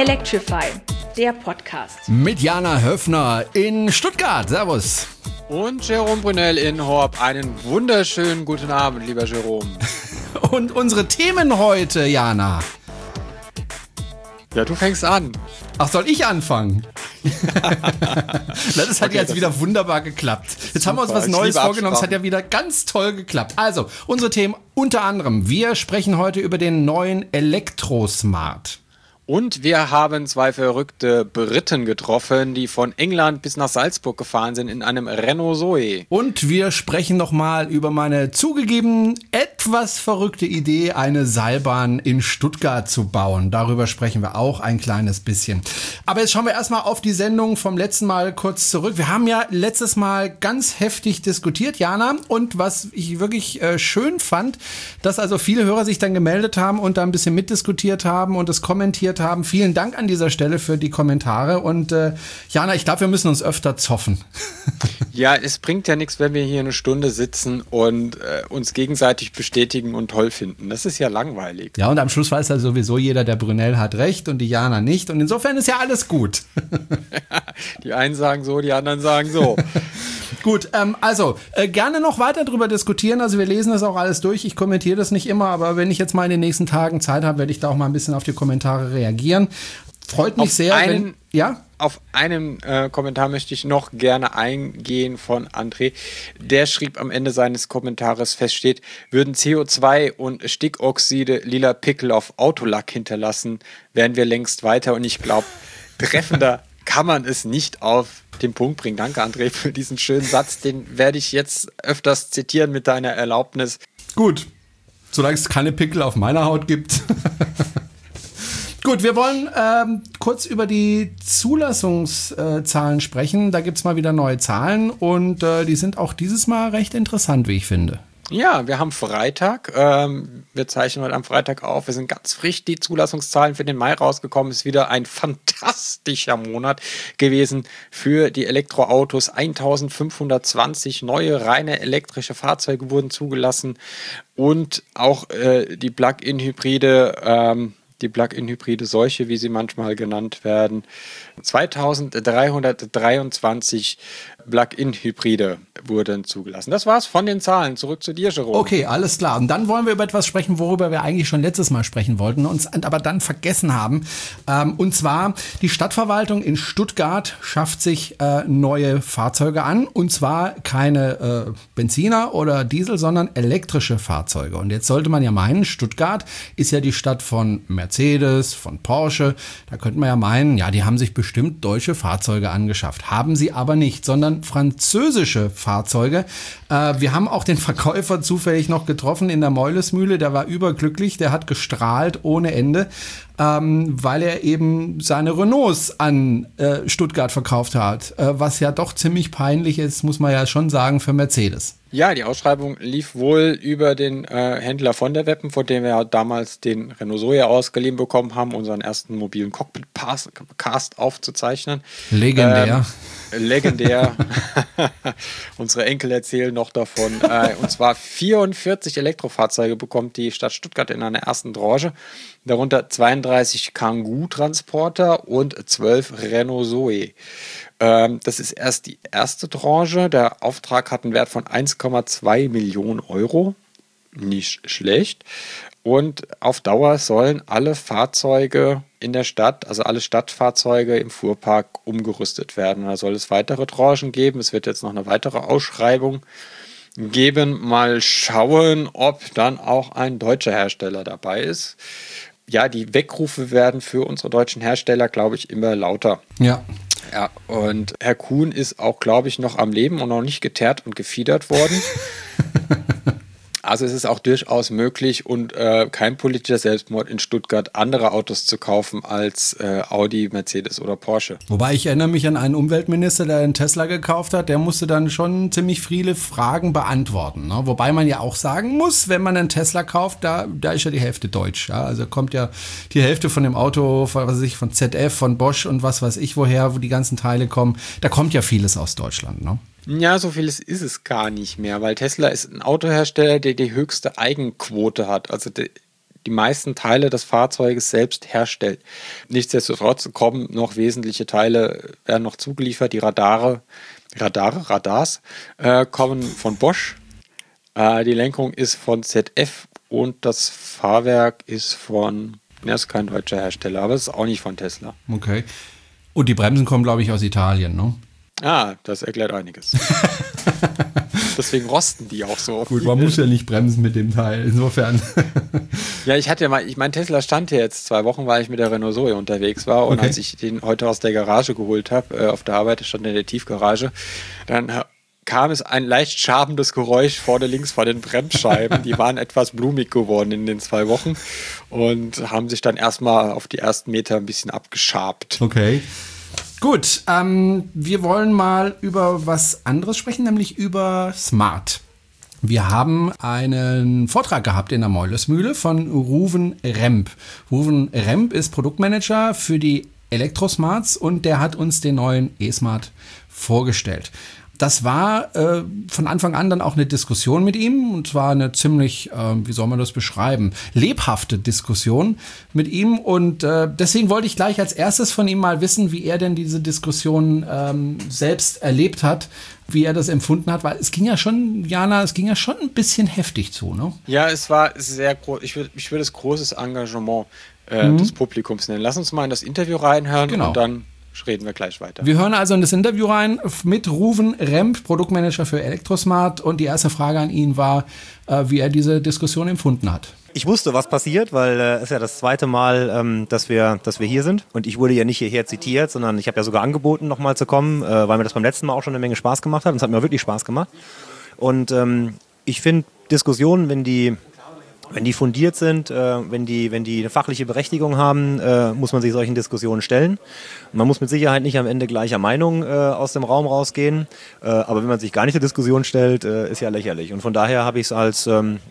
Electrify, der Podcast. Mit Jana Höfner in Stuttgart. Servus. Und Jerome Brunel in Horb. Einen wunderschönen guten Abend, lieber Jerome. Und unsere Themen heute, Jana. Ja, du fängst an. Ach, soll ich anfangen? Das hat jetzt wieder wunderbar geklappt. Jetzt super. Haben wir uns was Neues vorgenommen. Es hat ja wieder ganz toll geklappt. Also, unsere Themen unter anderem. Wir sprechen heute über den neuen Elektrosmart. Und wir haben zwei verrückte Briten getroffen, die von England bis nach Salzburg gefahren sind in einem Renault Zoe. Und wir sprechen nochmal über meine zugegeben etwas verrückte Idee, eine Seilbahn in Stuttgart zu bauen. Darüber sprechen wir auch ein kleines bisschen. Aber jetzt schauen wir erstmal auf die Sendung vom letzten Mal kurz zurück. Wir haben ja letztes Mal ganz heftig diskutiert, Jana. Und was ich wirklich schön fand, dass also viele Hörer sich dann gemeldet haben und da ein bisschen mitdiskutiert haben und es kommentiert haben. Vielen Dank an dieser Stelle für die Kommentare und Jana, ich glaube, wir müssen uns öfter zoffen. Ja, es bringt ja nichts, wenn wir hier eine Stunde sitzen und uns gegenseitig bestätigen und toll finden. Das ist ja langweilig. Ja, und am Schluss weiß ja sowieso jeder, der Brunel hat recht und die Jana nicht und insofern ist ja alles gut. Die einen sagen so, die anderen sagen so. Gut, also gerne noch weiter drüber diskutieren. Also wir lesen das auch alles durch. Ich kommentiere das nicht immer, aber wenn ich jetzt mal in den nächsten Tagen Zeit habe, werde ich da auch mal ein bisschen auf die Kommentare reagieren. Freut mich sehr. Auf einen Kommentar möchte ich noch gerne eingehen von André. Der schrieb am Ende seines Kommentares feststeht, würden CO2 und Stickoxide lila Pickel auf Autolack hinterlassen, wären wir längst weiter. Und ich glaube, treffender kann man es nicht auf den Punkt bringen. Danke, André, für diesen schönen Satz. Den werde ich jetzt öfters zitieren mit deiner Erlaubnis. Gut, solange es keine Pickel auf meiner Haut gibt. Gut, wir wollen kurz über die Zulassungszahlen sprechen. Da gibt es mal wieder neue Zahlen und die sind auch dieses Mal recht interessant, wie ich finde. Ja, wir haben Freitag. Wir zeichnen heute am Freitag auf. Wir sind ganz frisch. Die Zulassungszahlen für den Mai rausgekommen. Ist wieder ein fantastischer Monat gewesen für die Elektroautos. 1520 neue reine elektrische Fahrzeuge wurden zugelassen und auch die Plug-in-Hybride. Die Plug-in-Hybride Seuche, wie sie manchmal genannt werden. 2323 Plug-in-Hybride wurden zugelassen. Das war's von den Zahlen. Zurück zu dir, Jerome. Okay, alles klar. Und dann wollen wir über etwas sprechen, worüber wir eigentlich schon letztes Mal sprechen wollten, uns aber dann vergessen haben. Und zwar, die Stadtverwaltung in Stuttgart schafft sich neue Fahrzeuge an. Und zwar keine Benziner oder Diesel, sondern elektrische Fahrzeuge. Und jetzt sollte man ja meinen, Stuttgart ist ja die Stadt von Mercedes, von Porsche. Da könnte man ja meinen, ja, die haben sich bestimmt deutsche Fahrzeuge angeschafft. Haben sie aber nicht, sondern französische Fahrzeuge. Wir haben auch den Verkäufer zufällig noch getroffen in der Meulesmühle. Der war überglücklich, der hat gestrahlt ohne Ende, weil er eben seine Renaults an Stuttgart verkauft hat. Was ja doch ziemlich peinlich ist, muss man ja schon sagen, für Mercedes. Ja, die Ausschreibung lief wohl über den Händler von der Weppen, von dem wir ja damals den Renault Zoe ausgeliehen bekommen haben, unseren ersten mobilen Cockpit-Cast aufzuzeichnen. Legendär. Legendär. Unsere Enkel erzählen noch davon. Und zwar 44 Elektrofahrzeuge bekommt die Stadt Stuttgart in einer ersten Tranche. Darunter 32 Kangoo-Transporter und 12 Renault Zoe. Das ist erst die erste Tranche. Der Auftrag hat einen Wert von 1,2 Millionen Euro. Nicht schlecht. Und auf Dauer sollen alle Fahrzeuge in der Stadt, also alle Stadtfahrzeuge im Fuhrpark umgerüstet werden. Da soll es weitere Tranchen geben. Es wird jetzt noch eine weitere Ausschreibung geben. Mal schauen, ob dann auch ein deutscher Hersteller dabei ist. Ja, die Weckrufe werden für unsere deutschen Hersteller, glaube ich, immer lauter. Ja. Ja, und Herr Kuhn ist auch, glaube ich, noch am Leben und noch nicht geteert und gefiedert worden. Also es ist auch durchaus möglich und kein politischer Selbstmord in Stuttgart, andere Autos zu kaufen als Audi, Mercedes oder Porsche. Wobei ich erinnere mich an einen Umweltminister, der einen Tesla gekauft hat, der musste dann schon ziemlich viele Fragen beantworten. Ne? Wobei man ja auch sagen muss, wenn man einen Tesla kauft, da ist ja die Hälfte deutsch. Ja? Also kommt ja die Hälfte von dem Auto, von ZF, von Bosch und was weiß ich woher, wo die ganzen Teile kommen. Da kommt ja vieles aus Deutschland, ne? Ja, so vieles ist es gar nicht mehr, weil Tesla ist ein Autohersteller, der die höchste Eigenquote hat. Also die meisten Teile des Fahrzeuges selbst herstellt. Nichtsdestotrotz kommen noch wesentliche Teile, werden noch zugeliefert. Die Radars kommen von Bosch. Die Lenkung ist von ZF und das Fahrwerk ist von, ist kein deutscher Hersteller, aber es ist auch nicht von Tesla. Okay. Und die Bremsen kommen, glaube ich, aus Italien, ne? Das erklärt einiges. Deswegen rosten die auch so. Gut, man muss ja nicht bremsen mit dem Teil, insofern. Ja, mein Tesla stand hier jetzt 2 Wochen, weil ich mit der Renault Zoe unterwegs war. Und als ich den heute aus der Garage geholt habe, auf der Arbeit, stand in der Tiefgarage, dann kam es ein leicht schabendes Geräusch vorne links vor den Bremsscheiben. Die waren etwas blumig geworden in den 2 Wochen und haben sich dann erstmal auf die ersten Meter ein bisschen abgeschabt. Okay. Gut, wir wollen mal über was anderes sprechen, nämlich über Smart. Wir haben einen Vortrag gehabt in der Meulesmühle von Ruven Remp. Ruven Remp ist Produktmanager für die Elektrosmarts und der hat uns den neuen E-Smart vorgestellt. Das war von Anfang an dann auch eine Diskussion mit ihm und zwar eine ziemlich, wie soll man das beschreiben, lebhafte Diskussion mit ihm und deswegen wollte ich gleich als erstes von ihm mal wissen, wie er denn diese Diskussion selbst erlebt hat, wie er das empfunden hat, weil es ging ja schon, Jana, ein bisschen heftig zu, ne? Ja, es war sehr groß, ich würde es großes Engagement des Publikums nennen. Lass uns mal in das Interview reinhören und dann reden wir gleich weiter. Wir hören also in das Interview rein mit Ruven Remp, Produktmanager für Elektrosmart. Und die erste Frage an ihn war, wie er diese Diskussion empfunden hat. Ich wusste, was passiert, weil es ist ja das zweite Mal, dass wir hier sind. Und ich wurde ja nicht hierher zitiert, sondern ich habe ja sogar angeboten, nochmal zu kommen, weil mir das beim letzten Mal auch schon eine Menge Spaß gemacht hat. Und es hat mir wirklich Spaß gemacht. Und ich finde Diskussionen, wenn die fundiert sind, wenn die eine fachliche Berechtigung haben, muss man sich solchen Diskussionen stellen. Man muss mit Sicherheit nicht am Ende gleicher Meinung aus dem Raum rausgehen, aber wenn man sich gar nicht der Diskussion stellt, ist ja lächerlich. Und von daher habe ich es als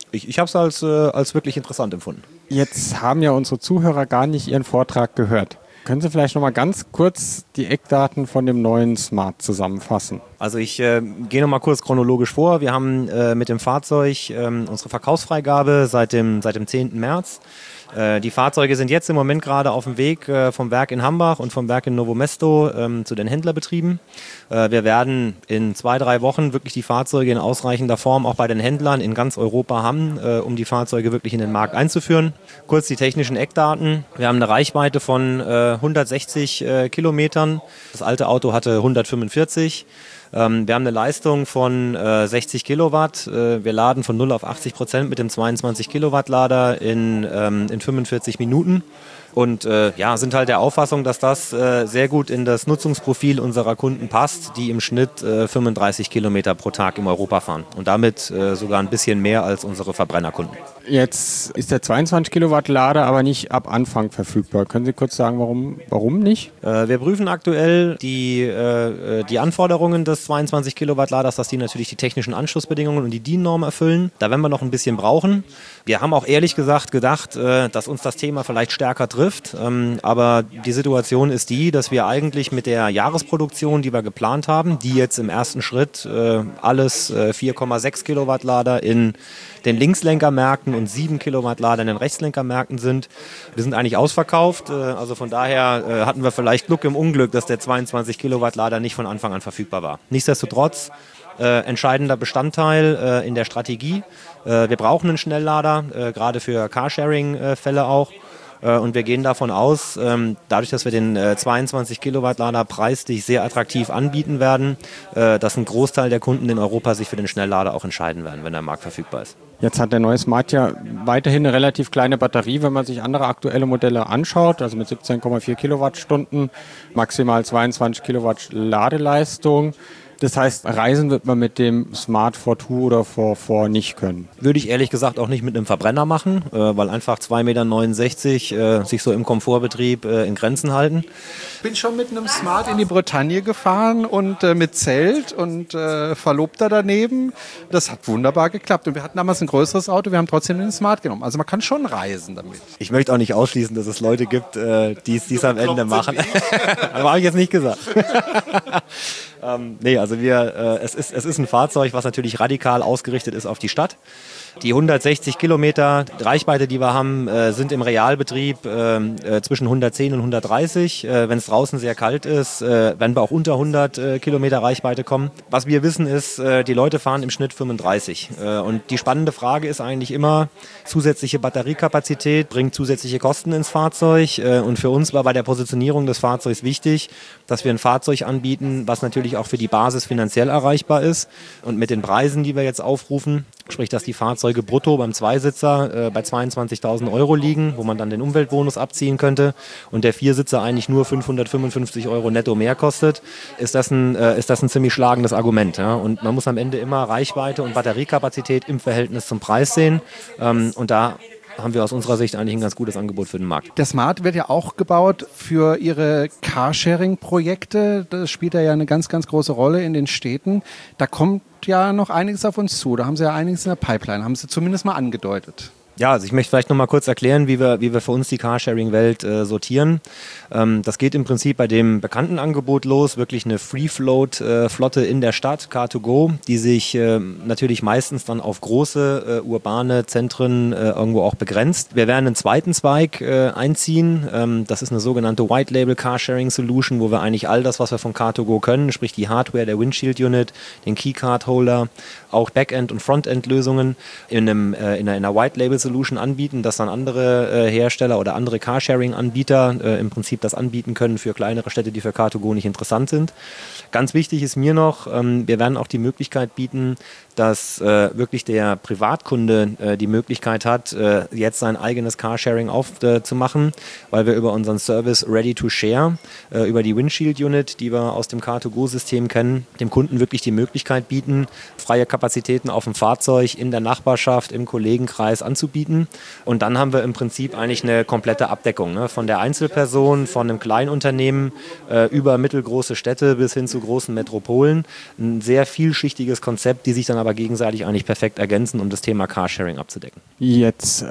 wirklich interessant empfunden. Jetzt haben ja unsere Zuhörer gar nicht Ihren Vortrag gehört. Können Sie vielleicht noch mal ganz kurz die Eckdaten von dem neuen Smart zusammenfassen? Also ich gehe noch mal kurz chronologisch vor. Wir haben mit dem Fahrzeug unsere Verkaufsfreigabe seit dem 10. März. Die Fahrzeuge sind jetzt im Moment gerade auf dem Weg vom Werk in Hambach und vom Werk in Novo Mesto zu den Händlerbetrieben. Wir werden in 2-3 Wochen wirklich die Fahrzeuge in ausreichender Form auch bei den Händlern in ganz Europa haben, um die Fahrzeuge wirklich in den Markt einzuführen. Kurz die technischen Eckdaten. Wir haben eine Reichweite von 160 Kilometern. Das alte Auto hatte 145. Wir haben eine Leistung von 60 Kilowatt. Wir laden von 0 auf 80% mit dem 22 Kilowatt Lader in 45 Minuten. Und sind halt der Auffassung, dass das sehr gut in das Nutzungsprofil unserer Kunden passt, die im Schnitt 35 Kilometer pro Tag in Europa fahren. Und damit sogar ein bisschen mehr als unsere Verbrennerkunden. Jetzt ist der 22 Kilowatt Lader aber nicht ab Anfang verfügbar. Können Sie kurz sagen, warum nicht? Wir prüfen aktuell die Anforderungen des 22 Kilowatt Laders, dass die natürlich die technischen Anschlussbedingungen und die DIN-Norm erfüllen. Da werden wir noch ein bisschen brauchen. Wir haben auch ehrlich gesagt gedacht, dass uns das Thema vielleicht stärker trifft. Aber die Situation ist die, dass wir eigentlich mit der Jahresproduktion, die wir geplant haben, die jetzt im ersten Schritt alles 4,6 Kilowatt Lader in den Linkslenkermärkten und 7 Kilowatt Lader in den Rechtslenkermärkten sind. Wir sind eigentlich ausverkauft. Also von daher hatten wir vielleicht Glück im Unglück, dass der 22 Kilowatt Lader nicht von Anfang an verfügbar war. Nichtsdestotrotz entscheidender Bestandteil in der Strategie. Wir brauchen einen Schnelllader, gerade für Carsharing-Fälle auch. Und wir gehen davon aus, dadurch, dass wir den 22 Kilowatt Lader preislich sehr attraktiv anbieten werden, dass ein Großteil der Kunden in Europa sich für den Schnelllader auch entscheiden werden, wenn der Markt verfügbar ist. Jetzt hat der neue Smart ja weiterhin eine relativ kleine Batterie, wenn man sich andere aktuelle Modelle anschaut, also mit 17,4 Kilowattstunden, maximal 22 Kilowatt Ladeleistung. Das heißt, reisen wird man mit dem Smart 4.2 oder 4.4 nicht können. Würde ich ehrlich gesagt auch nicht mit einem Verbrenner machen, weil einfach 2,69 Meter sich so im Komfortbetrieb in Grenzen halten. Ich bin schon mit einem Smart in die Bretagne gefahren und mit Zelt und Verlobter daneben. Das hat wunderbar geklappt. Und wir hatten damals ein größeres Auto, wir haben trotzdem den Smart genommen. Also man kann schon reisen damit. Ich möchte auch nicht ausschließen, dass es Leute gibt, die es am Ende machen. Aber habe ich jetzt nicht gesagt. Nee, also es ist ein Fahrzeug, was natürlich radikal ausgerichtet ist auf die Stadt. Die 160 Kilometer Reichweite, die wir haben, sind im Realbetrieb zwischen 110 und 130. Wenn es draußen sehr kalt ist, werden wir auch unter 100 Kilometer Reichweite kommen. Was wir wissen ist, die Leute fahren im Schnitt 35. Und die spannende Frage ist eigentlich immer, zusätzliche Batteriekapazität bringt zusätzliche Kosten ins Fahrzeug. Und für uns war bei der Positionierung des Fahrzeugs wichtig, dass wir ein Fahrzeug anbieten, was natürlich auch für die Basis finanziell erreichbar ist. Und mit den Preisen, die wir jetzt aufrufen, sprich, dass die Fahrzeuge brutto beim Zweisitzer bei 22.000 Euro liegen, wo man dann den Umweltbonus abziehen könnte und der Viersitzer eigentlich nur 555 Euro netto mehr kostet, ist das ein ziemlich schlagendes Argument. Ja? Und man muss am Ende immer Reichweite und Batteriekapazität im Verhältnis zum Preis sehen. Und da haben wir aus unserer Sicht eigentlich ein ganz gutes Angebot für den Markt. Der Smart wird ja auch gebaut für Ihre Carsharing-Projekte. Das spielt ja eine ganz, ganz große Rolle in den Städten. Da kommt ja noch einiges auf uns zu. Da haben Sie ja einiges in der Pipeline, haben Sie zumindest mal angedeutet. Ja, also ich möchte vielleicht noch mal kurz erklären, wie wir für uns die Carsharing-Welt sortieren. Das geht im Prinzip bei dem bekannten Angebot los, wirklich eine Free-Float-Flotte in der Stadt, Car2Go, die sich natürlich meistens dann auf große urbane Zentren irgendwo auch begrenzt. Wir werden einen zweiten Zweig einziehen. Das ist eine sogenannte White-Label-Carsharing-Solution, wo wir eigentlich all das, was wir von Car2Go können, sprich die Hardware, der Windshield-Unit, den Keycard-Holder, auch Backend- und Frontend-Lösungen in einer White-Label-Solution anbieten, dass dann andere Hersteller oder andere Carsharing-Anbieter im Prinzip das anbieten können für kleinere Städte, die für Car2Go nicht interessant sind. Ganz wichtig ist mir noch, wir werden auch die Möglichkeit bieten, dass wirklich der Privatkunde die Möglichkeit hat, jetzt sein eigenes Carsharing aufzumachen, weil wir über unseren Service Ready to Share, über die Windshield Unit, die wir aus dem Car2Go-System kennen, dem Kunden wirklich die Möglichkeit bieten, freie Kapazitäten auf dem Fahrzeug in der Nachbarschaft, im Kollegenkreis anzubieten. Und dann haben wir im Prinzip eigentlich eine komplette Abdeckung, ne? Von der Einzelperson, von einem Kleinunternehmen über mittelgroße Städte bis hin zu großen Metropolen. Ein sehr vielschichtiges Konzept, die sich dann aber gegenseitig eigentlich perfekt ergänzen, um das Thema Carsharing abzudecken. Jetzt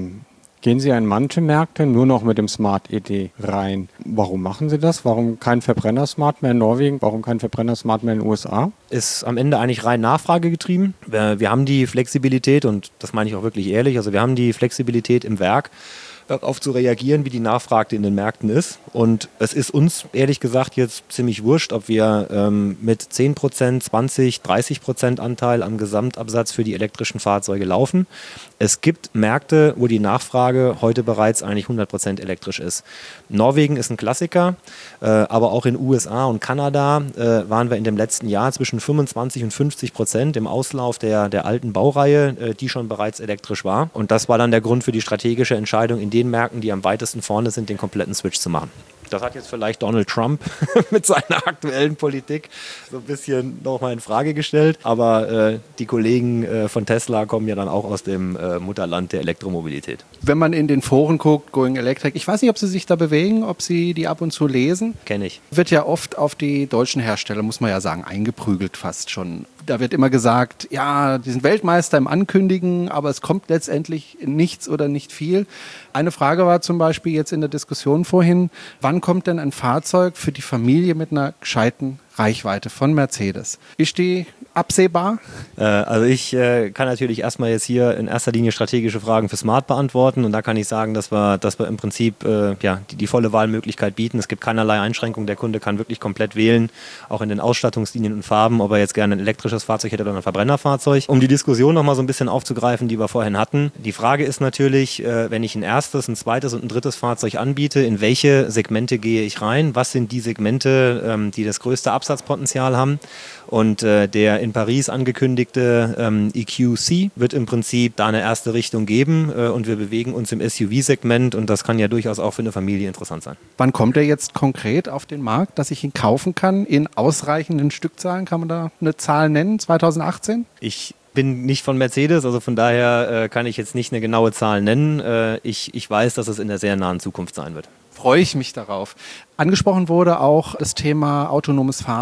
gehen Sie in manche Märkte nur noch mit dem Smart ED rein. Warum machen Sie das? Warum kein Verbrenner-Smart mehr in Norwegen? Warum kein Verbrenner-Smart mehr in den USA? Ist am Ende eigentlich rein nachfragegetrieben. Wir haben die Flexibilität, und das meine ich auch wirklich ehrlich, also wir haben die Flexibilität im Werk, darauf zu reagieren, wie die Nachfrage in den Märkten ist. Und es ist uns, ehrlich gesagt, jetzt ziemlich wurscht, ob wir mit 10%, 20%, 30% Anteil am Gesamtabsatz für die elektrischen Fahrzeuge laufen. Es gibt Märkte, wo die Nachfrage heute bereits eigentlich 100% elektrisch ist. Norwegen ist ein Klassiker, aber auch in USA und Kanada waren wir in dem letzten Jahr zwischen 25% und 50% im Auslauf der alten Baureihe, die schon bereits elektrisch war. Und das war dann der Grund für die strategische Entscheidung, in den Märkten, die am weitesten vorne sind, den kompletten Switch zu machen. Das hat jetzt vielleicht Donald Trump mit seiner aktuellen Politik so ein bisschen nochmal in Frage gestellt. Aber die Kollegen von Tesla kommen ja dann auch aus dem Mutterland der Elektromobilität. Wenn man in den Foren guckt, Going Electric, ich weiß nicht, ob Sie sich da bewegen, ob Sie die ab und zu lesen. Kenne ich. Wird ja oft auf die deutschen Hersteller, muss man ja sagen, eingeprügelt fast schon. Da wird immer gesagt, ja, die sind Weltmeister im Ankündigen, aber es kommt letztendlich nichts oder nicht viel. Eine Frage war zum Beispiel jetzt in der Diskussion vorhin, wann kommt denn ein Fahrzeug für die Familie mit einer gescheiten Reichweite von Mercedes? Ist die absehbar? Also ich kann natürlich erstmal jetzt hier in erster Linie strategische Fragen für Smart beantworten, und da kann ich sagen, dass wir im Prinzip die volle Wahlmöglichkeit bieten. Es gibt keinerlei Einschränkungen, der Kunde kann wirklich komplett wählen, auch in den Ausstattungslinien und Farben, ob er jetzt gerne ein elektrisches Fahrzeug hätte oder ein Verbrennerfahrzeug. Um die Diskussion nochmal so ein bisschen aufzugreifen, die wir vorhin hatten. Die Frage ist natürlich, wenn ich ein erstes, ein zweites und ein drittes Fahrzeug anbiete, in welche Segmente gehe ich rein? Was sind die Segmente, die das größte Absatzpotenzial haben? Und der in Paris angekündigte EQC wird im Prinzip da eine erste Richtung geben, und wir bewegen uns im SUV-Segment, und das kann ja durchaus auch für eine Familie interessant sein. Wann kommt er jetzt konkret auf den Markt, dass ich ihn kaufen kann in ausreichenden Stückzahlen? Kann man da eine Zahl nennen? 2018? Ich bin nicht von Mercedes, also von daher kann ich jetzt nicht eine genaue Zahl nennen. Ich weiß, dass es in der sehr nahen Zukunft sein wird. Freue ich mich darauf. Angesprochen wurde auch das Thema autonomes Fahren.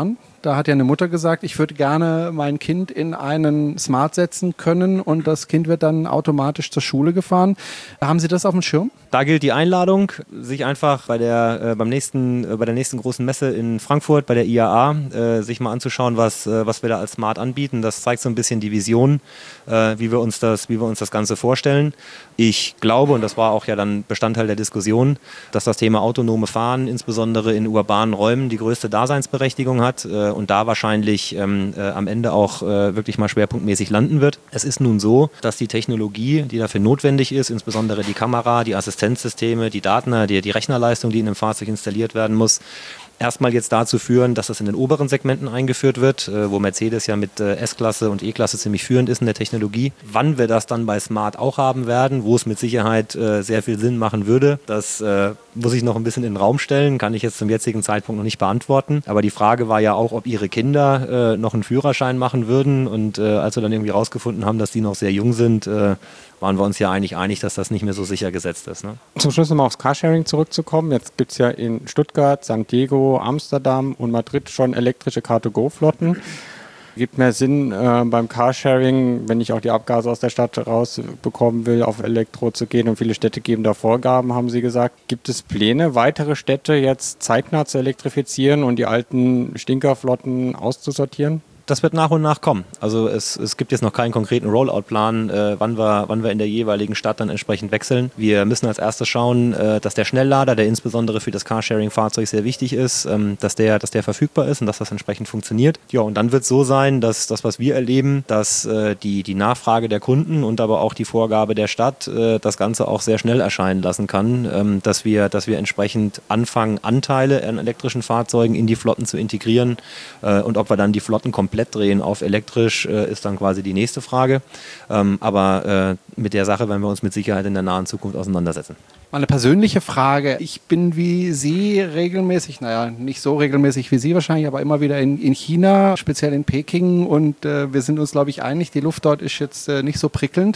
Da hat ja eine Mutter gesagt, ich würde gerne mein Kind in einen Smart setzen können und das Kind wird dann automatisch zur Schule gefahren. Haben Sie das auf dem Schirm? Da gilt die Einladung, sich einfach bei der nächsten großen Messe in Frankfurt, bei der IAA, sich mal anzuschauen, was wir da als Smart anbieten. Das zeigt so ein bisschen die Vision, wie wir uns das Ganze vorstellen. Ich glaube, und das war auch ja dann Bestandteil der Diskussion, dass das Thema autonome Fahren insbesondere in urbanen Räumen die größte Daseinsberechtigung hat und da wahrscheinlich am Ende auch wirklich mal schwerpunktmäßig landen wird. Es ist nun so, dass die Technologie, die dafür notwendig ist, insbesondere die Kamera, die Assistenzsysteme, die Daten, die Rechnerleistung, die in einem Fahrzeug installiert werden muss, erstmal jetzt dazu führen, dass das in den oberen Segmenten eingeführt wird, wo Mercedes ja mit S-Klasse und E-Klasse ziemlich führend ist in der Technologie. Wann wir das dann bei Smart auch haben werden, wo es mit Sicherheit sehr viel Sinn machen würde, das muss ich noch ein bisschen in den Raum stellen, kann ich jetzt zum jetzigen Zeitpunkt noch nicht beantworten. Aber die Frage war ja auch, ob Ihre Kinder noch einen Führerschein machen würden. Und als wir dann irgendwie rausgefunden haben, dass die noch sehr jung sind, waren wir uns ja eigentlich einig, dass das nicht mehr so sicher gesetzt ist. Ne? Zum Schluss nochmal aufs Carsharing zurückzukommen. Jetzt gibt es ja in Stuttgart, San Diego, Amsterdam und Madrid schon elektrische Car2Go-Flotten. Gibt mehr Sinn beim Carsharing, wenn ich auch die Abgase aus der Stadt rausbekommen will, auf Elektro zu gehen, und viele Städte geben da Vorgaben, haben Sie gesagt. Gibt es Pläne, weitere Städte jetzt zeitnah zu elektrifizieren und die alten Stinkerflotten auszusortieren? Das wird nach und nach kommen. Also es gibt jetzt noch keinen konkreten Rollout-Plan, wann wir in der jeweiligen Stadt dann entsprechend wechseln. Wir müssen als erstes schauen, dass der Schnelllader, der insbesondere für das Carsharing-Fahrzeug sehr wichtig ist, dass der verfügbar ist und dass das entsprechend funktioniert. Ja, und dann wird es so sein, dass das, was wir erleben, dass die Nachfrage der Kunden und aber auch die Vorgabe der Stadt das Ganze auch sehr schnell erscheinen lassen kann, dass wir entsprechend anfangen, Anteile an elektrischen Fahrzeugen in die Flotten zu integrieren, und ob wir dann die Flotten komplett drehen auf elektrisch, ist dann quasi die nächste Frage. Aber mit der Sache werden wir uns mit Sicherheit in der nahen Zukunft auseinandersetzen. Mal eine persönliche Frage. Ich bin wie Sie regelmäßig, nicht so regelmäßig wie Sie wahrscheinlich, aber immer wieder in China, speziell in Peking, und wir sind uns, glaube ich, einig, die Luft dort ist jetzt nicht so prickelnd.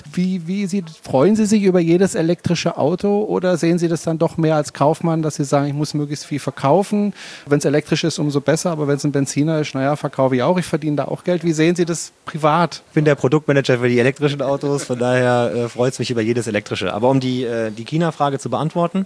Freuen Sie sich über jedes elektrische Auto oder sehen Sie das dann doch mehr als Kaufmann, dass Sie sagen, ich muss möglichst viel verkaufen? Wenn es elektrisch ist, umso besser, aber wenn es ein Benziner ist, verkaufe ich auch, ich verdiene da auch Geld. Wie sehen Sie das privat? Ich bin der Produktmanager für die elektrischen Autos, von daher freut es mich über jedes elektrische. Aber um die China-Frage zu beantworten,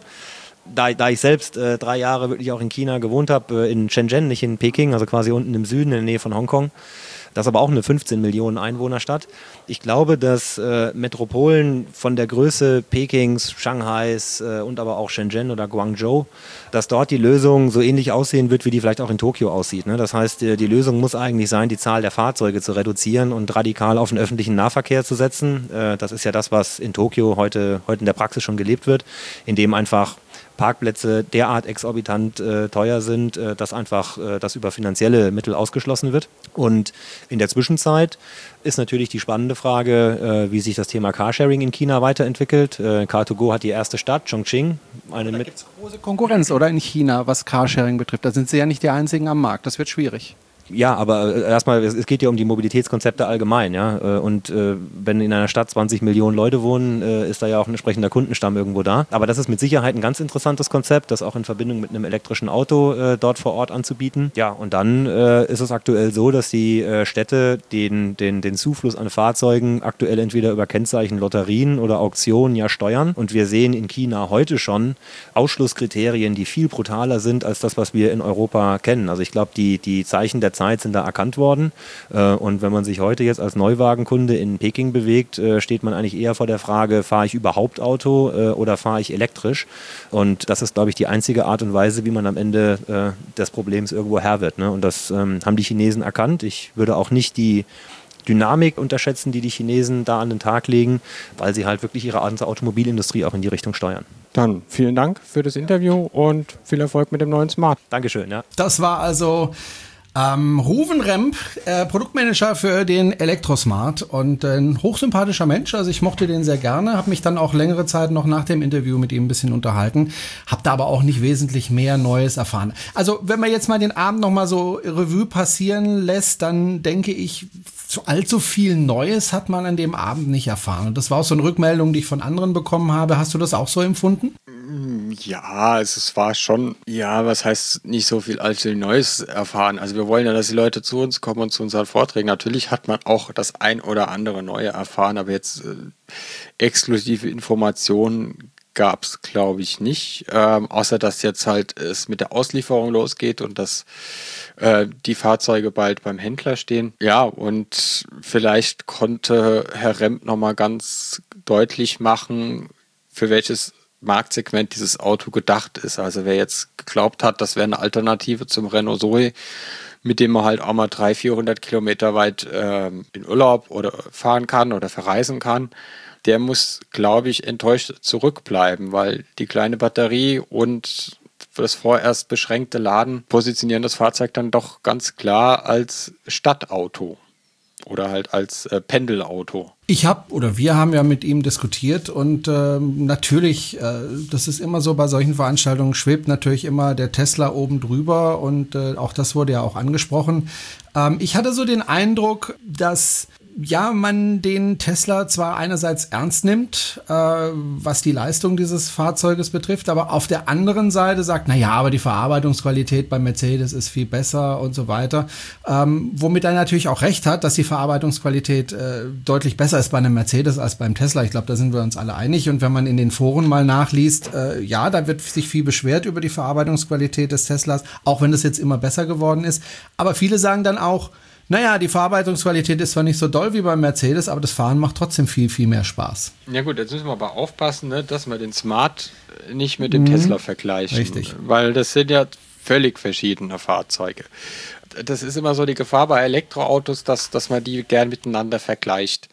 da ich selbst 3 Jahre wirklich auch in China gewohnt habe, in Shenzhen, nicht in Peking, also quasi unten im Süden in der Nähe von Hongkong. Das ist aber auch eine 15 Millionen Einwohnerstadt. Ich glaube, dass Metropolen von der Größe Pekings, Shanghais und aber auch Shenzhen oder Guangzhou, dass dort die Lösung so ähnlich aussehen wird, wie die vielleicht auch in Tokio aussieht. Ne? Das heißt, die Lösung muss eigentlich sein, die Zahl der Fahrzeuge zu reduzieren und radikal auf den öffentlichen Nahverkehr zu setzen. Das ist ja das, was in Tokio heute in der Praxis schon gelebt wird, indem einfach Parkplätze derart exorbitant teuer sind, dass einfach das über finanzielle Mittel ausgeschlossen wird. Und in der Zwischenzeit ist natürlich die spannende Frage, wie sich das Thema Carsharing in China weiterentwickelt. Car2Go hat die erste Stadt, Chongqing. Da gibt es große Konkurrenz, oder, in China, was Carsharing betrifft. Da sind Sie ja nicht die Einzigen am Markt. Das wird schwierig. Ja, aber erstmal, es geht ja um die Mobilitätskonzepte allgemein, ja. Und wenn in einer Stadt 20 Millionen Leute wohnen, ist da ja auch ein entsprechender Kundenstamm irgendwo da. Aber das ist mit Sicherheit ein ganz interessantes Konzept, das auch in Verbindung mit einem elektrischen Auto dort vor Ort anzubieten. Ja, und dann ist es aktuell so, dass die Städte den Zufluss an Fahrzeugen aktuell entweder über Kennzeichen, Lotterien oder Auktionen ja steuern. Und wir sehen in China heute schon Ausschlusskriterien, die viel brutaler sind als das, was wir in Europa kennen. Also ich glaube, die Zeichen der Zeit sind da erkannt worden. Und wenn man sich heute jetzt als Neuwagenkunde in Peking bewegt, steht man eigentlich eher vor der Frage, fahre ich überhaupt Auto oder fahre ich elektrisch? Und das ist, glaube ich, die einzige Art und Weise, wie man am Ende des Problems irgendwo Herr wird. Ne? Und das haben die Chinesen erkannt. Ich würde auch nicht die Dynamik unterschätzen, die Chinesen da an den Tag legen, weil sie halt wirklich ihre ganze Automobilindustrie auch in die Richtung steuern. Dann vielen Dank für das Interview und viel Erfolg mit dem neuen Smart. Dankeschön. Ja. Das war also Ruven Remp, Produktmanager für den Elektrosmart und ein hochsympathischer Mensch, also ich mochte den sehr gerne, habe mich dann auch längere Zeit noch nach dem Interview mit ihm ein bisschen unterhalten, habe da aber auch nicht wesentlich mehr Neues erfahren. Also wenn man jetzt mal den Abend nochmal so Revue passieren lässt, dann denke ich, so allzu viel Neues hat man an dem Abend nicht erfahren. Und das war auch so eine Rückmeldung, die ich von anderen bekommen habe. Hast du das auch so empfunden? Ja, es war schon, ja, was heißt nicht so viel allzu Neues erfahren. Also wir wollen ja, dass die Leute zu uns kommen und zu unseren Vorträgen. Natürlich hat man auch das ein oder andere Neue erfahren, aber jetzt exklusive Informationen gab es, glaube ich, nicht. Außer, dass jetzt halt es mit der Auslieferung losgeht und dass die Fahrzeuge bald beim Händler stehen. Ja, und vielleicht konnte Herr Remp nochmal ganz deutlich machen, für welches Marktsegment dieses Auto gedacht ist. Also wer jetzt geglaubt hat, das wäre eine Alternative zum Renault Zoe, mit dem man halt auch mal 300-400 Kilometer weit in Urlaub oder fahren kann oder verreisen kann, der muss, glaube ich, enttäuscht zurückbleiben, weil die kleine Batterie und das vorerst beschränkte Laden positionieren das Fahrzeug dann doch ganz klar als Stadtauto. Oder halt als Pendelauto. Wir haben ja mit ihm diskutiert und natürlich, das ist immer so bei solchen Veranstaltungen, schwebt natürlich immer der Tesla oben drüber und auch das wurde ja auch angesprochen. Ich hatte so den Eindruck, dass man den Tesla zwar einerseits ernst nimmt, was die Leistung dieses Fahrzeuges betrifft, aber auf der anderen Seite sagt, aber die Verarbeitungsqualität bei Mercedes ist viel besser und so weiter. Womit er natürlich auch recht hat, dass die Verarbeitungsqualität deutlich besser ist bei einem Mercedes als beim Tesla. Ich glaube, da sind wir uns alle einig. Und wenn man in den Foren mal nachliest, da wird sich viel beschwert über die Verarbeitungsqualität des Teslas, auch wenn das jetzt immer besser geworden ist. Aber viele sagen dann auch, die Verarbeitungsqualität ist zwar nicht so doll wie beim Mercedes, aber das Fahren macht trotzdem viel, viel mehr Spaß. Ja gut, jetzt müssen wir aber aufpassen, ne, dass wir den Smart nicht mit dem Tesla vergleichen. Richtig. Weil das sind ja völlig verschiedene Fahrzeuge. Das ist immer so die Gefahr bei Elektroautos, dass man die gern miteinander vergleicht.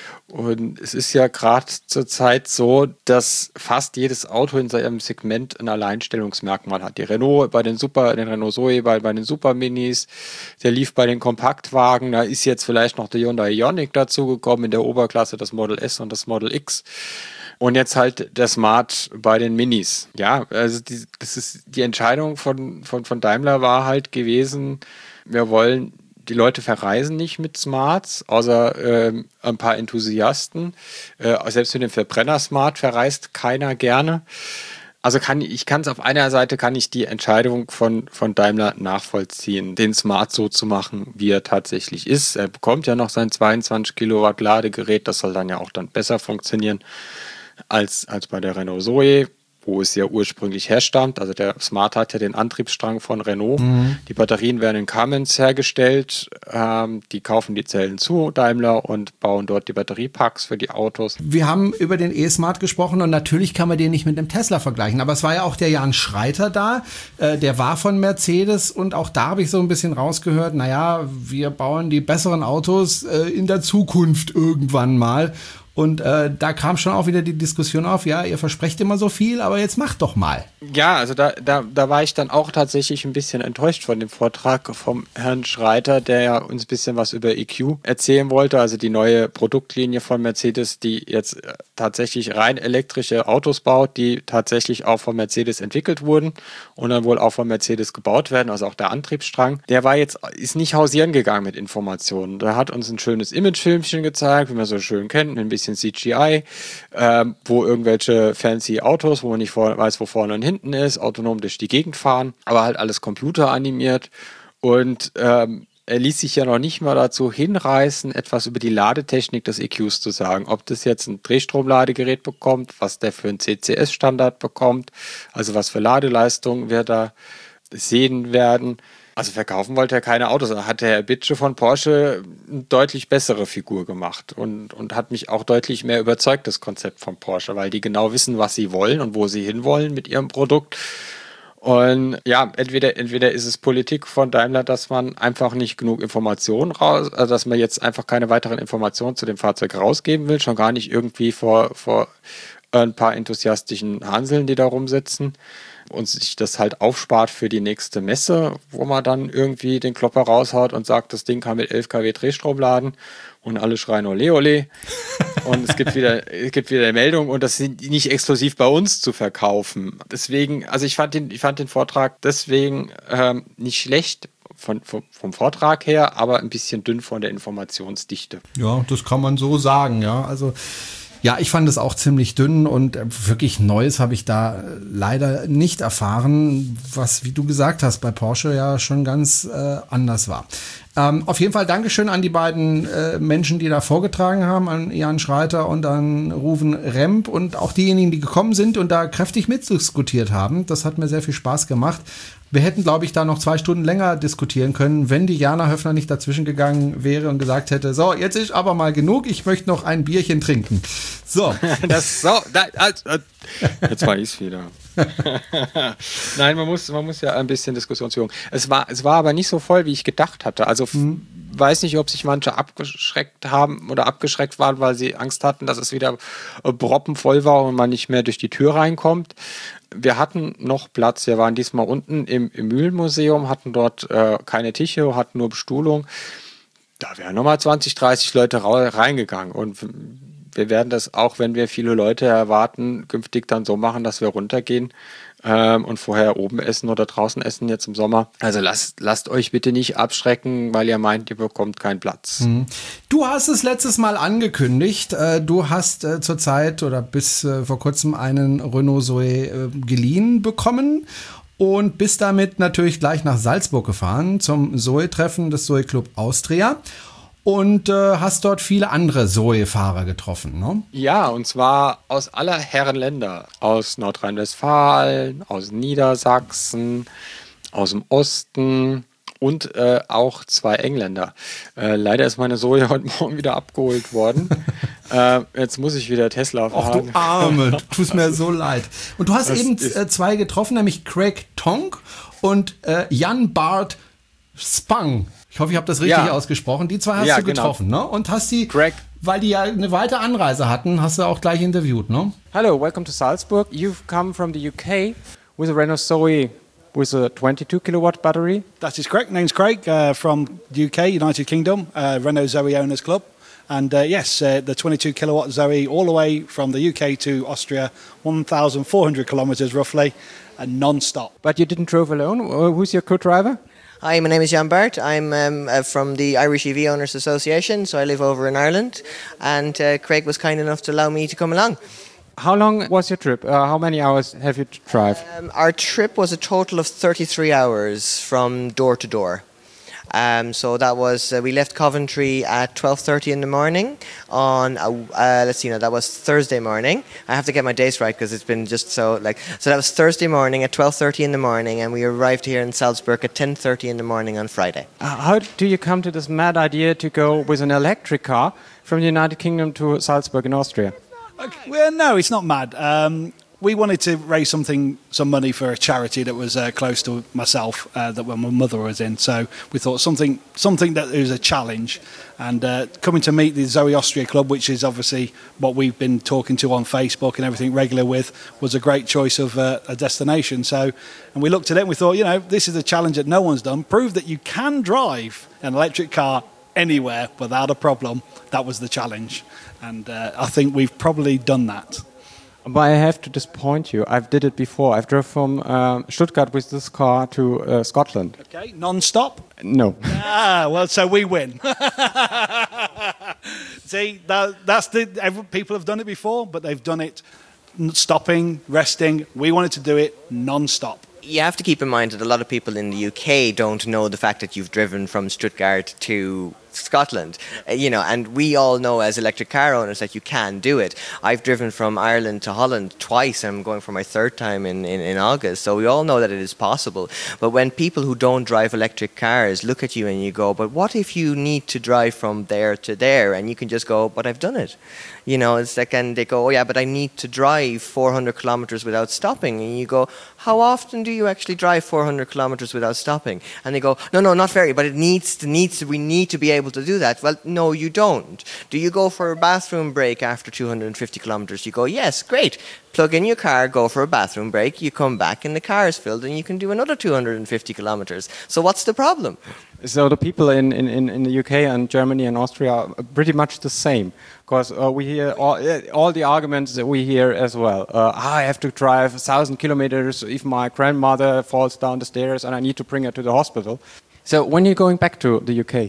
Und es ist ja gerade zur Zeit so, dass fast jedes Auto in seinem Segment ein Alleinstellungsmerkmal hat. Die Renault bei den Renault Zoe bei den Super-Minis, der Leaf bei den Kompaktwagen, da ist jetzt vielleicht noch der Hyundai Ioniq dazugekommen in der Oberklasse, das Model S und das Model X. Und jetzt halt der Smart bei den Minis. Ja, also das ist die Entscheidung von Daimler war halt gewesen, wir wollen, die Leute verreisen nicht mit Smarts, außer ein paar Enthusiasten. Selbst mit dem Verbrenner-Smart verreist keiner gerne. Also kann ich auf einer Seite kann ich die Entscheidung von Daimler nachvollziehen, den Smart so zu machen, wie er tatsächlich ist. Er bekommt ja noch sein 22 Kilowatt Ladegerät, das soll dann ja auch dann besser funktionieren als bei der Renault Zoe, wo es ja ursprünglich herstammt. Also der Smart hat ja den Antriebsstrang von Renault. Die Batterien werden in Cummins hergestellt. Die kaufen die Zellen zu, Daimler, und bauen dort die Batteriepacks für die Autos. Wir haben über den E-Smart gesprochen und natürlich kann man den nicht mit dem Tesla vergleichen. Aber es war ja auch der Jan Schreiter da. Der war von Mercedes und auch da habe ich so ein bisschen rausgehört, wir bauen die besseren Autos in der Zukunft irgendwann mal. Und da kam schon auch wieder die Diskussion auf, ihr versprecht immer so viel, aber jetzt macht doch mal. Ja, also da war ich dann auch tatsächlich ein bisschen enttäuscht von dem Vortrag vom Herrn Schreiter, der ja uns ein bisschen was über EQ erzählen wollte, also die neue Produktlinie von Mercedes, die jetzt tatsächlich rein elektrische Autos baut, die tatsächlich auch von Mercedes entwickelt wurden und dann wohl auch von Mercedes gebaut werden, also auch der Antriebsstrang. Der ist nicht hausieren gegangen mit Informationen. Der hat uns ein schönes Imagefilmchen gezeigt, wie man so schön kennt, mit ein bisschen CGI, wo irgendwelche fancy Autos, wo man nicht weiß, wo vorne und hinten ist, autonom durch die Gegend fahren, aber halt alles computeranimiert. Und er ließ sich ja noch nicht mal dazu hinreißen, etwas über die Ladetechnik des EQs zu sagen. Ob das jetzt ein Drehstromladegerät bekommt, was der für einen CCS-Standard bekommt, also was für Ladeleistung wir da sehen werden. Also verkaufen wollte er keine Autos. Da hat der Herr Bitsche von Porsche eine deutlich bessere Figur gemacht und hat mich auch deutlich mehr überzeugt, das Konzept von Porsche, weil die genau wissen, was sie wollen und wo sie hinwollen mit ihrem Produkt. Und ja, entweder ist es Politik von Daimler, dass man einfach nicht genug Informationen also dass man jetzt einfach keine weiteren Informationen zu dem Fahrzeug rausgeben will, schon gar nicht irgendwie vor ein paar enthusiastischen Hanseln, die da rumsitzen. Und sich das halt aufspart für die nächste Messe, wo man dann irgendwie den Klopper raushaut und sagt, das Ding kann mit 11 kW Drehstrom laden und alle schreien ole ole. Und es gibt wieder eine Meldung und das sind nicht exklusiv bei uns zu verkaufen. Deswegen, also ich fand den Vortrag deswegen nicht schlecht vom Vortrag her, aber ein bisschen dünn von der Informationsdichte. Ja, das kann man so sagen, ja. Also Ja, ich fand es auch ziemlich dünn und wirklich Neues habe ich da leider nicht erfahren, was, wie du gesagt hast, bei Porsche ja schon ganz anders war. Auf jeden Fall Dankeschön an die beiden Menschen, die da vorgetragen haben, an Jan Schreiter und an Ruven Remp und auch diejenigen, die gekommen sind und da kräftig mitdiskutiert haben. Das hat mir sehr viel Spaß gemacht. Wir hätten, glaube ich, da noch 2 Stunden länger diskutieren können, wenn die Jana Höfner nicht dazwischen gegangen wäre und gesagt hätte, so, jetzt ist aber mal genug, ich möchte noch ein Bierchen trinken. So. Jetzt war ich's wieder. Nein, man muss ja ein bisschen Diskussion führen. Es war aber nicht so voll, wie ich gedacht hatte. Also weiß nicht, ob sich manche abgeschreckt haben oder abgeschreckt waren, weil sie Angst hatten, dass es wieder proppenvoll war und man nicht mehr durch die Tür reinkommt. Wir hatten noch Platz. Wir waren diesmal unten im Mühlenmuseum, hatten dort keine Tische, hatten nur Bestuhlung. Da wären nochmal 20, 30 Leute reingegangen. Und wir werden das auch, wenn wir viele Leute erwarten, künftig dann so machen, dass wir runtergehen und vorher oben essen oder draußen essen jetzt im Sommer. Also lasst euch bitte nicht abschrecken, weil ihr meint, ihr bekommt keinen Platz. Du hast es letztes Mal angekündigt. Du hast zurzeit oder bis vor kurzem einen Renault Zoe geliehen bekommen und bist damit natürlich gleich nach Salzburg gefahren zum Zoe-Treffen des Zoe Club Austria. Und hast dort viele andere Zoe-Fahrer getroffen, ne? Ja, und zwar aus aller Herren Länder. Aus Nordrhein-Westfalen, aus Niedersachsen, aus dem Osten und auch 2 Engländer. Leider ist meine Zoe heute Morgen wieder abgeholt worden. Jetzt muss ich wieder Tesla fahren. Ach du Arme, tust mir so leid. Und du hast eben 2 getroffen, nämlich Craig Tonk und Jan Bart Spang. Ich hoffe, ich habe das richtig ausgesprochen. Die 2 hast du getroffen, ne? Und hast die, weil die ja eine weite Anreise hatten, hast du auch gleich interviewt, ne? Hello, welcome to Salzburg. You've come from the UK with a Renault Zoe with a 22 kilowatt battery. That is correct. Name's Craig from the UK, United Kingdom, Renault Zoe Owners Club. And yes, the 22 kilowatt Zoe all the way from the UK to Austria, 1,400 kilometers roughly, and non-stop. But you didn't drive alone. Who's your co-driver? Hi, my name is Jan Bart. I'm from the Irish EV Owners Association, so I live over in Ireland. And Craig was kind enough to allow me to come along. How long was your trip? How many hours have you to drive? Our trip was a total of 33 hours from door to door. So that was, we left Coventry at 12:30 in the morning on, that was Thursday morning. I have to get my dates right because it's been just so that was Thursday morning at 12:30 in the morning, and we arrived here in Salzburg at 10:30 in the morning on Friday. How do you come to this mad idea to go with an electric car from the United Kingdom to Salzburg in Austria? Okay. Well, no, it's not mad. We wanted to raise some money for a charity that was close to myself, that when my mother was in. So we thought something that was a challenge, and coming to meet the Zoe Austria Club, which is obviously what we've been talking to on Facebook and everything regular with, was a great choice of a destination. So, and we looked at it and we thought, this is a challenge that no one's done. Prove that you can drive an electric car anywhere without a problem. That was the challenge, and I think we've probably done that. But I have to disappoint you. I've did it before. I've drove from Stuttgart with this car to Scotland. Okay, non-stop? No. Well, so we win. See, people have done it before, but they've done it stopping, resting. We wanted to do it non-stop. You have to keep in mind that a lot of people in the UK don't know the fact that you've driven from Stuttgart to Scotland, and we all know as electric car owners that you can do it. I've driven from Ireland to Holland twice, and I'm going for my 3rd time in August, so we all know that it is possible. But when people who don't drive electric cars look at you and you go, but what if you need to drive from there to there? And you can just go, but I've done it. It's like, and they go, oh yeah, but I need to drive 400 kilometers without stopping. And you go, how often do you actually drive 400 kilometers without stopping? And they go, no, not very, but we need to be able to do that. Well, no, you don't. Do you go for a bathroom break after 250 kilometers? You go, yes, great. Plug in your car, go for a bathroom break, you come back and the car is filled and you can do another 250 kilometers. So what's the problem? So the people in the UK and Germany and Austria are pretty much the same, because we hear all the arguments that we hear as well. I have to drive 1,000 kilometers if my grandmother falls down the stairs and I need to bring her to the hospital. So when are you going back to the UK?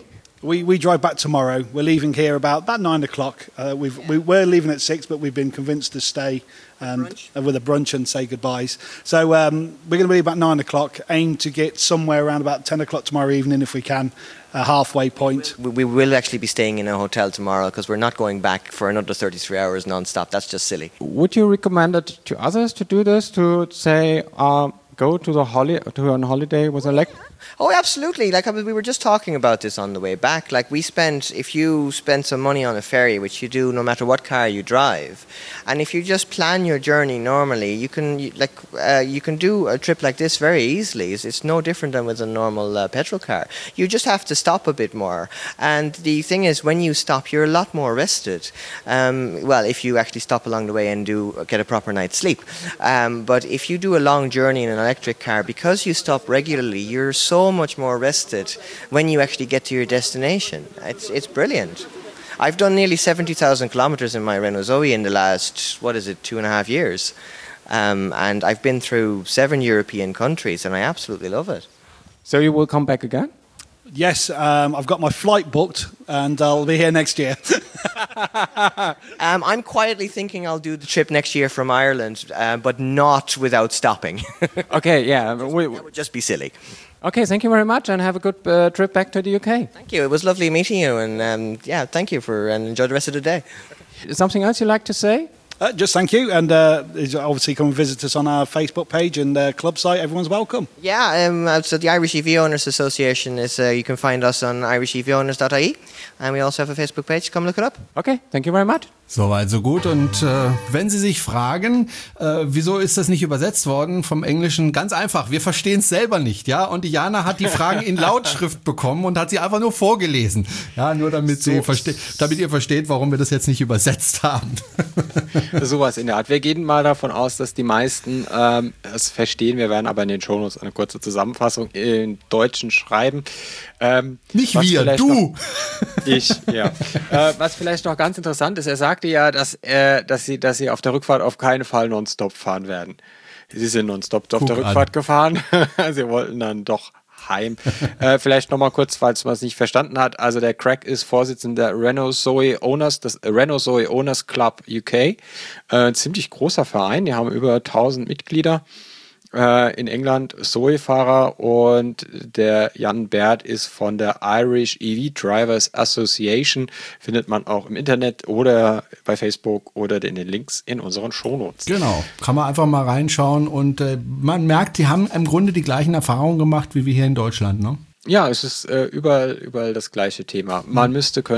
We drive back tomorrow. We're leaving here about 9 o'clock. We're leaving at 6, but we've been convinced to stay with a brunch and say goodbyes. So we're going to be about 9 o'clock. Aim to get somewhere around about 10 o'clock tomorrow evening if we can. A halfway point. We will actually be staying in a hotel tomorrow because we're not going back for another 33 hours non-stop. That's just silly. Would you recommend it to others to do this, to say, go to on holiday with electric? Oh, absolutely. Like, we were just talking about this on the way back. Like, if you spend some money on a ferry, which you do no matter what car you drive, and if you just plan your journey normally, you can do a trip like this very easily. It's no different than with a normal petrol car. You just have to stop a bit more. And the thing is, when you stop, you're a lot more rested. If you actually stop along the way and get a proper night's sleep. But if you do a long journey in an electric car, because you stop regularly, you're so much more rested when you actually get to your destination. It's brilliant. I've done nearly 70,000 kilometers in my Renault Zoe in the last, 2.5 years. And I've been through 7 European countries, and I absolutely love it. So you will come back again? Yes, I've got my flight booked, and I'll be here next year. I'm quietly thinking I'll do the trip next year from Ireland, but not without stopping. Okay, yeah. That would just be silly. Okay, thank you very much, and have a good trip back to the UK. Thank you. It was lovely meeting you, and thank you and enjoy the rest of the day. Something else you'd like to say? Just thank you, and obviously come and visit us on our Facebook page and club site. Everyone's welcome. Yeah, so the Irish EV Owners Association is, you can find us on irishevowners.ie, and we also have a Facebook page. Come look it up. Okay, thank you very much. Soweit, so gut. Und wenn Sie sich fragen, wieso ist das nicht übersetzt worden vom Englischen? Ganz einfach, wir verstehen es selber nicht, ja. Und Jana hat die Fragen in Lautschrift bekommen und hat sie einfach nur vorgelesen, ja, nur damit ihr versteht, warum wir das jetzt nicht übersetzt haben. Sowas in der Art. Wir gehen mal davon aus, dass die meisten es verstehen. Wir werden aber in den Shownotes eine kurze Zusammenfassung in Deutschen schreiben. Nicht wir, du! Ich, ja. Was vielleicht noch ganz interessant ist, er sagte ja, dass sie auf der Rückfahrt auf keinen Fall nonstop fahren werden. Sie sind nonstop auf der Rückfahrt gefahren. Sie wollten dann doch heim. Vielleicht nochmal kurz, falls man es nicht verstanden hat. Also der Craig ist Vorsitzender der Renault Zoe Owners, des Renault Zoe Owners Club UK. Ziemlich großer Verein. Die haben über 1000 Mitglieder. In England Zoe-Fahrer, und der Jan Baird ist von der Irish EV Drivers Association. Findet man auch im Internet oder bei Facebook oder in den Links in unseren Shownotes. Genau, kann man einfach mal reinschauen, und man merkt, die haben im Grunde die gleichen Erfahrungen gemacht wie wir hier in Deutschland, ne? Ja, es ist überall das gleiche Thema. Man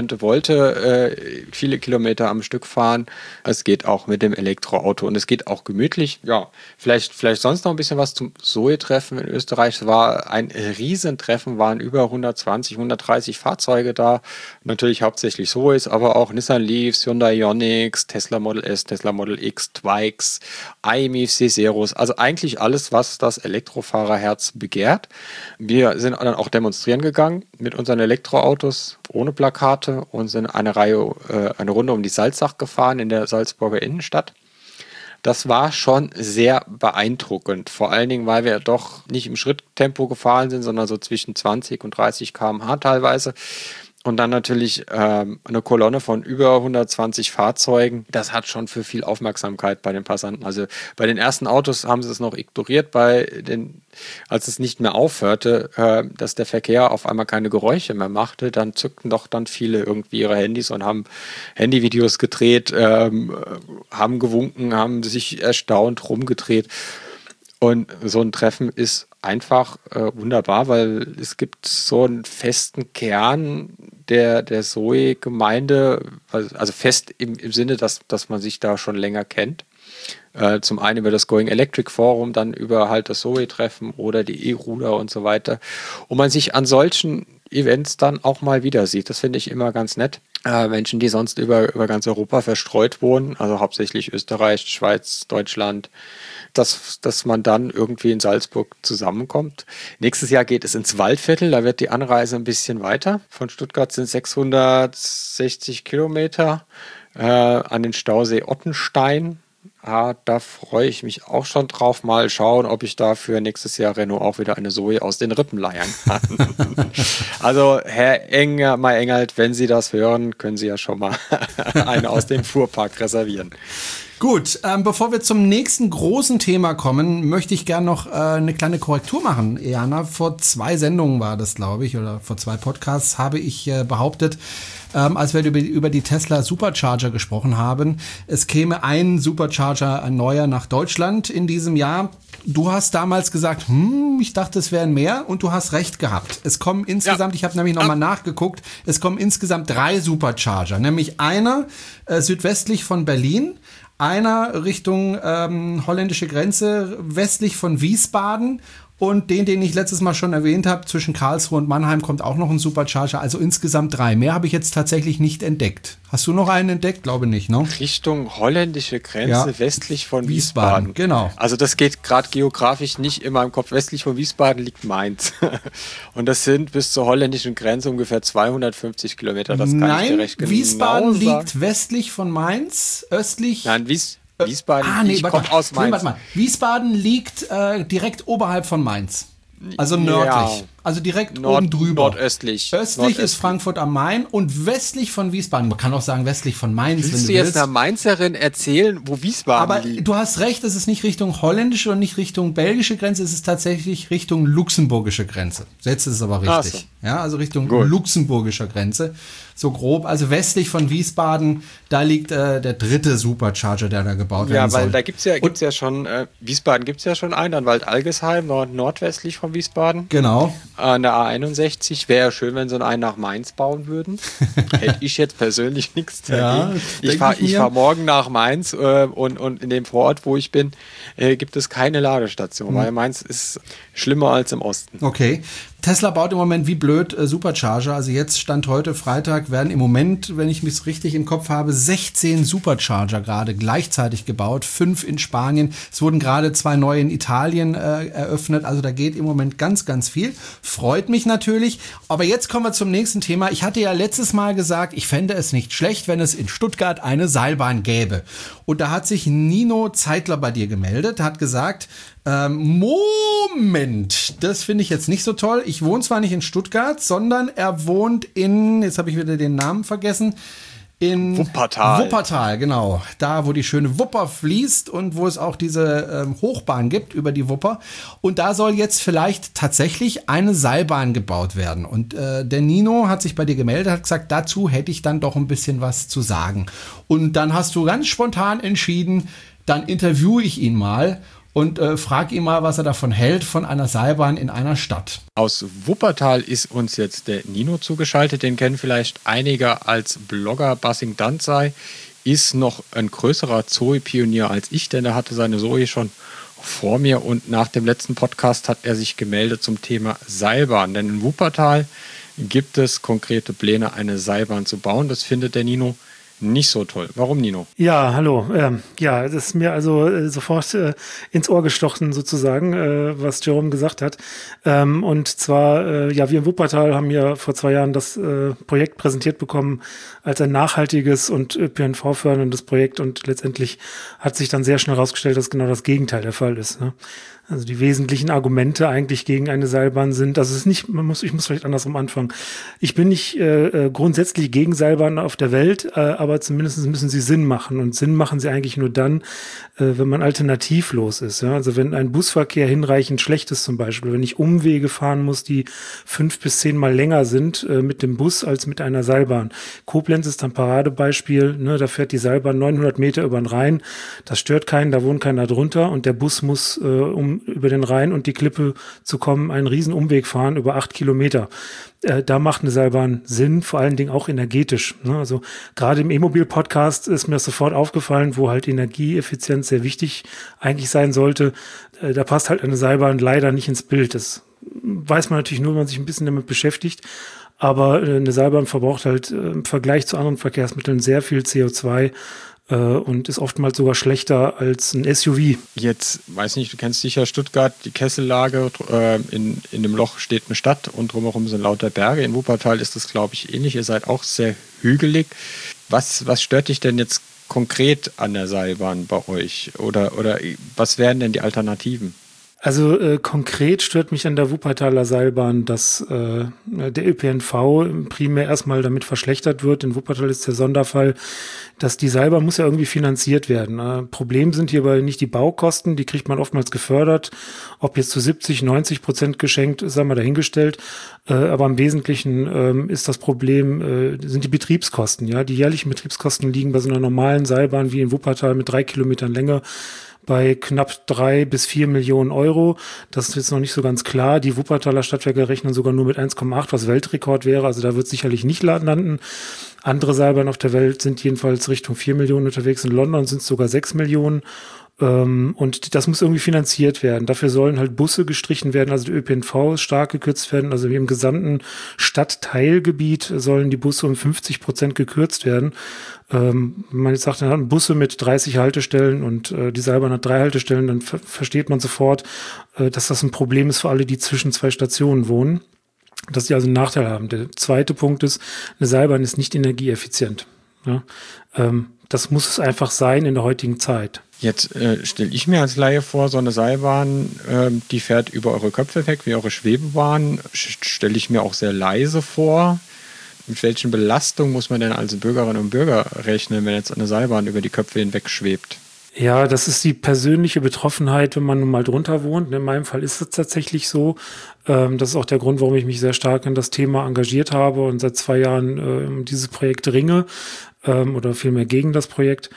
wollte viele Kilometer am Stück fahren. Es geht auch mit dem Elektroauto und es geht auch gemütlich. Ja, vielleicht sonst noch ein bisschen was zum Zoe-Treffen in Österreich. Es war ein Riesentreffen, waren über 120, 130 Fahrzeuge da. Natürlich hauptsächlich Zoes, aber auch Nissan Leafs, Hyundai Ioniqs, Tesla Model S, Tesla Model X, Twikes, iMIF, C-Zeros. Also eigentlich alles, was das Elektrofahrerherz begehrt. Wir sind dann auch demonstrieren gegangen mit unseren Elektroautos ohne Plakate und sind eine Runde um die Salzach gefahren in der Salzburger Innenstadt. Das war schon sehr beeindruckend, vor allen Dingen, weil wir doch nicht im Schritttempo gefahren sind, sondern so zwischen 20 und 30 km/h teilweise. Und dann natürlich eine Kolonne von über 120 Fahrzeugen. Das hat schon für viel Aufmerksamkeit bei den Passanten. Also bei den ersten Autos haben sie es noch ignoriert, als es nicht mehr aufhörte, dass der Verkehr auf einmal keine Geräusche mehr machte. Dann zückten doch dann viele irgendwie ihre Handys und haben Handyvideos gedreht, haben gewunken, haben sich erstaunt rumgedreht. Und so ein Treffen ist einfach wunderbar, weil es gibt so einen festen Kern der Zoe-Gemeinde, also fest im Sinne, dass man sich da schon länger kennt. Zum einen über das Going Electric Forum, dann über halt das Zoe-Treffen oder die E-Ruder und so weiter. Und man sich an solchen Events dann auch mal wieder sieht. Das finde ich immer ganz nett. Menschen, die sonst über ganz Europa verstreut wohnen, also hauptsächlich Österreich, Schweiz, Deutschland, dass man dann irgendwie in Salzburg zusammenkommt. Nächstes Jahr geht es ins Waldviertel, da wird die Anreise ein bisschen weiter. Von Stuttgart sind 660 Kilometer an den Stausee Ottenstein. Da freue ich mich auch schon drauf. Mal schauen, ob ich da für nächstes Jahr Renault auch wieder eine Zoe aus den Rippen leiern kann. Also, Herr Engelt, wenn Sie das hören, können Sie ja schon mal eine aus dem Fuhrpark reservieren. Gut, bevor wir zum nächsten großen Thema kommen, möchte ich gerne noch eine kleine Korrektur machen. Jana, vor 2 Sendungen war das, glaube ich, oder vor 2 Podcasts habe ich behauptet, als wir über die Tesla Supercharger gesprochen haben, es käme ein Supercharger, ein neuer, nach Deutschland in diesem Jahr. Du hast damals gesagt, ich dachte, es wären mehr, und du hast recht gehabt. Es kommen insgesamt, ich habe nämlich nochmal nachgeguckt, es kommen insgesamt 3 Supercharger, nämlich einer südwestlich von Berlin, einer Richtung holländische Grenze westlich von Wiesbaden, und den ich letztes Mal schon erwähnt habe, zwischen Karlsruhe und Mannheim kommt auch noch ein Supercharger, also insgesamt 3. Mehr habe ich jetzt tatsächlich nicht entdeckt. Hast du noch einen entdeckt? Glaube nicht, ne? Richtung holländische Grenze, westlich von Wiesbaden. Genau. Also das geht gerade geografisch nicht in meinem Kopf. Westlich von Wiesbaden liegt Mainz. Und das sind bis zur holländischen Grenze ungefähr 250 Kilometer. Das kann ich dir recht genau Wiesbaden sagen. Liegt westlich von Mainz, östlich... Nein, Wiesbaden, ich komme aus Mainz. Warte mal. Wiesbaden liegt direkt oberhalb von Mainz. Also nördlich. Ja. Also direkt oben drüber. Nordöstlich. Östlich ist Frankfurt am Main und westlich von Wiesbaden. Man kann auch sagen westlich von Mainz, Willst wenn du du jetzt willst. einer Mainzerin erzählen, wo Wiesbaden Aber liegt? du hast recht, es ist nicht Richtung holländische und nicht Richtung belgische Grenze, es ist tatsächlich Richtung luxemburgische Grenze. Jetzt ist es aber richtig. So. Ja, also Richtung luxemburgischer Grenze. So grob, also westlich von Wiesbaden, da liegt der 3. Supercharger, der da gebaut werden soll. Ja, weil da gibt's ja schon, Wiesbaden gibt es ja schon einen, dann Waldalgesheim, nordwestlich von Wiesbaden. Genau. An der A61. Wäre ja schön, wenn sie einen nach Mainz bauen würden. Hätte ich jetzt persönlich nichts dagegen. Ich fahr morgen nach Mainz und in dem Vorort, wo ich bin, gibt es keine Ladestation, weil Mainz ist schlimmer als im Osten. Okay. Tesla baut im Moment wie blöd Supercharger. Also jetzt, Stand heute Freitag, werden im Moment, wenn ich mich richtig im Kopf habe, 16 Supercharger gerade gleichzeitig gebaut. 5 in Spanien. Es wurden gerade 2 neue in Italien eröffnet. Also da geht im Moment ganz, ganz viel. Freut mich natürlich. Aber jetzt kommen wir zum nächsten Thema. Ich hatte ja letztes Mal gesagt, ich fände es nicht schlecht, wenn es in Stuttgart eine Seilbahn gäbe. Und da hat sich Nino Zeitler bei dir gemeldet, hat gesagt, Moment, das finde ich jetzt nicht so toll. Ich wohne zwar nicht in Stuttgart, sondern er wohnt in, jetzt habe ich wieder den Namen vergessen, in Wuppertal. Wuppertal, genau. Da, wo die schöne Wupper fließt und wo es auch diese Hochbahn gibt über die Wupper. Und da soll jetzt vielleicht tatsächlich eine Seilbahn gebaut werden. Und der Nino hat sich bei dir gemeldet, hat gesagt, dazu hätte ich dann doch ein bisschen was zu sagen. Und dann hast du ganz spontan entschieden, dann interviewe ich ihn mal und frag ihn mal, was er davon hält, von einer Seilbahn in einer Stadt. Aus Wuppertal ist uns jetzt der Nino zugeschaltet. Den kennen vielleicht einige als Blogger. Bassing Danzai ist noch ein größerer Zoe-Pionier als ich, denn er hatte seine Zoe schon vor mir. Und nach dem letzten Podcast hat er sich gemeldet zum Thema Seilbahn. Denn in Wuppertal gibt es konkrete Pläne, eine Seilbahn zu bauen. Das findet der Nino nicht so toll. Warum, Nino? Ja, hallo. Ja, das ist mir also sofort ins Ohr gestochen sozusagen, was Jerome gesagt hat. Und zwar, ja, wir in Wuppertal haben ja vor 2 Jahren das Projekt präsentiert bekommen als ein nachhaltiges und ÖPNV-förderndes Projekt, und letztendlich hat sich dann sehr schnell herausgestellt, dass genau das Gegenteil der Fall ist, ne? Also die wesentlichen Argumente eigentlich gegen eine Seilbahn sind, also es ist nicht, ich muss vielleicht andersrum anfangen. Ich bin nicht grundsätzlich gegen Seilbahnen auf der Welt, aber zumindest müssen sie Sinn machen, und Sinn machen sie eigentlich nur dann, wenn man alternativlos ist. Ja? Also wenn ein Busverkehr hinreichend schlecht ist zum Beispiel, wenn ich Umwege fahren muss, die 5 bis 10 Mal länger sind mit dem Bus als mit einer Seilbahn. Koblenz ist ein Paradebeispiel, ne? Da fährt die Seilbahn 900 Meter über den Rhein, das stört keinen, da wohnt keiner drunter, und der Bus muss, um über den Rhein und die Klippe zu kommen, einen riesen Umweg fahren über 8 Kilometer. Da macht eine Seilbahn Sinn, vor allen Dingen auch energetisch, ne? Also gerade im E-Mobil-Podcast ist mir das sofort aufgefallen, wo halt Energieeffizienz sehr wichtig eigentlich sein sollte. Da passt halt eine Seilbahn leider nicht ins Bild. Das weiß man natürlich nur, wenn man sich ein bisschen damit beschäftigt. Aber eine Seilbahn verbraucht halt im Vergleich zu anderen Verkehrsmitteln sehr viel CO2 und ist oftmals sogar schlechter als ein SUV. Jetzt, weiß nicht, du kennst sicher Stuttgart, die Kessellage, in dem Loch steht eine Stadt und drumherum sind lauter Berge. In Wuppertal ist das, glaube ich, ähnlich. Ihr seid auch sehr hügelig. Was stört dich denn jetzt konkret an der Seilbahn bei euch? Oder was wären denn die Alternativen? Also konkret stört mich an der Wuppertaler Seilbahn, dass der ÖPNV primär erstmal damit verschlechtert wird. In Wuppertal ist der Sonderfall, dass die Seilbahn muss ja irgendwie finanziert werden. Problem sind hierbei nicht die Baukosten, die kriegt man oftmals gefördert. Ob jetzt zu 70-90% geschenkt, ist einmal dahingestellt. Aber im Wesentlichen ist das Problem, sind die Betriebskosten. Ja, die jährlichen Betriebskosten liegen bei so einer normalen Seilbahn wie in Wuppertal mit 3 Kilometern Länge bei knapp 3 bis 4 Millionen Euro. Das ist jetzt noch nicht so ganz klar. Die Wuppertaler Stadtwerke rechnen sogar nur mit 1,8, was Weltrekord wäre. Also da wird sicherlich nicht landen. Andere Seilbahnen auf der Welt sind jedenfalls Richtung 4 Millionen unterwegs. In London sind es sogar 6 Millionen. Und das muss irgendwie finanziert werden. Dafür sollen halt Busse gestrichen werden, also der ÖPNV ist stark gekürzt werden. Also im gesamten Stadtteilgebiet sollen die Busse um 50% gekürzt werden. Wenn man jetzt sagt, dann haben Busse mit 30 Haltestellen und die Seilbahn hat 3 Haltestellen, dann versteht man sofort, dass das ein Problem ist für alle, die zwischen 2 Stationen wohnen, dass die also einen Nachteil haben. Der zweite Punkt ist, eine Seilbahn ist nicht energieeffizient. Ja? Das muss es einfach sein in der heutigen Zeit. Jetzt stelle ich mir als Laie vor, so eine Seilbahn, die fährt über eure Köpfe weg, wie eure Schwebebahn, stelle ich mir auch sehr leise vor. Mit welchen Belastungen muss man denn als Bürgerinnen und Bürger rechnen, wenn jetzt eine Seilbahn über die Köpfe hinweg schwebt? Ja, das ist die persönliche Betroffenheit, wenn man nun mal drunter wohnt. In meinem Fall ist es tatsächlich so. Das ist auch der Grund, warum ich mich sehr stark in das Thema engagiert habe und seit 2 Jahren um dieses Projekt ringe, oder vielmehr gegen das Projekt.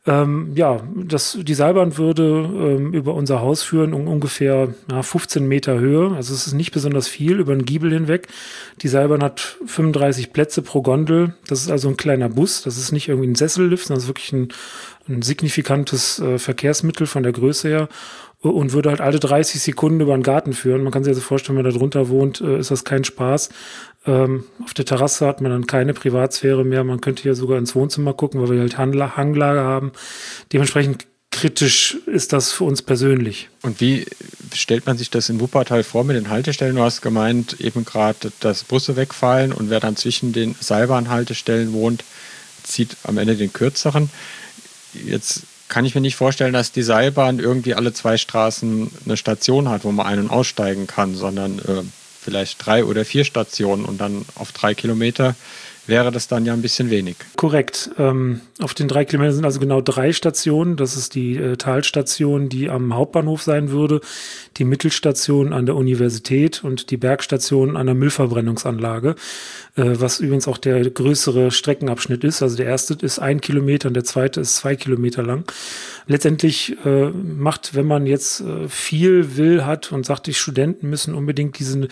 Die Seilbahn würde über unser Haus führen, ungefähr 15 Meter Höhe. Also es ist nicht besonders viel, über den Giebel hinweg. Die Seilbahn hat 35 Plätze pro Gondel. Das ist also ein kleiner Bus. Das ist nicht irgendwie ein Sessellift, sondern das ist wirklich ein signifikantes Verkehrsmittel von der Größe her. Und würde halt alle 30 Sekunden über den Garten führen. Man kann sich also vorstellen, wenn man da drunter wohnt, ist das kein Spaß. Auf der Terrasse hat man dann keine Privatsphäre mehr. Man könnte hier sogar ins Wohnzimmer gucken, weil wir halt Hanglage haben. Dementsprechend kritisch ist das für uns persönlich. Und wie stellt man sich das in Wuppertal vor mit den Haltestellen? Du hast gemeint, eben gerade, dass Busse wegfallen und wer dann zwischen den Seilbahnhaltestellen wohnt, zieht am Ende den kürzeren. Jetzt kann ich mir nicht vorstellen, dass die Seilbahn irgendwie alle 2 Straßen eine Station hat, wo man ein- und aussteigen kann, sondern vielleicht 3 oder 4 Stationen und dann auf 3 Kilometer wäre das dann ja ein bisschen wenig. Korrekt. Auf den 3 Kilometern sind also genau 3 Stationen. Das ist die Talstation, die am Hauptbahnhof sein würde, die Mittelstation an der Universität und die Bergstation an der Müllverbrennungsanlage, was übrigens auch der größere Streckenabschnitt ist. Also der erste ist 1 Kilometer und der zweite ist 2 Kilometer lang. Letztendlich wenn man jetzt viel hat und sagt, die Studenten müssen unbedingt diesen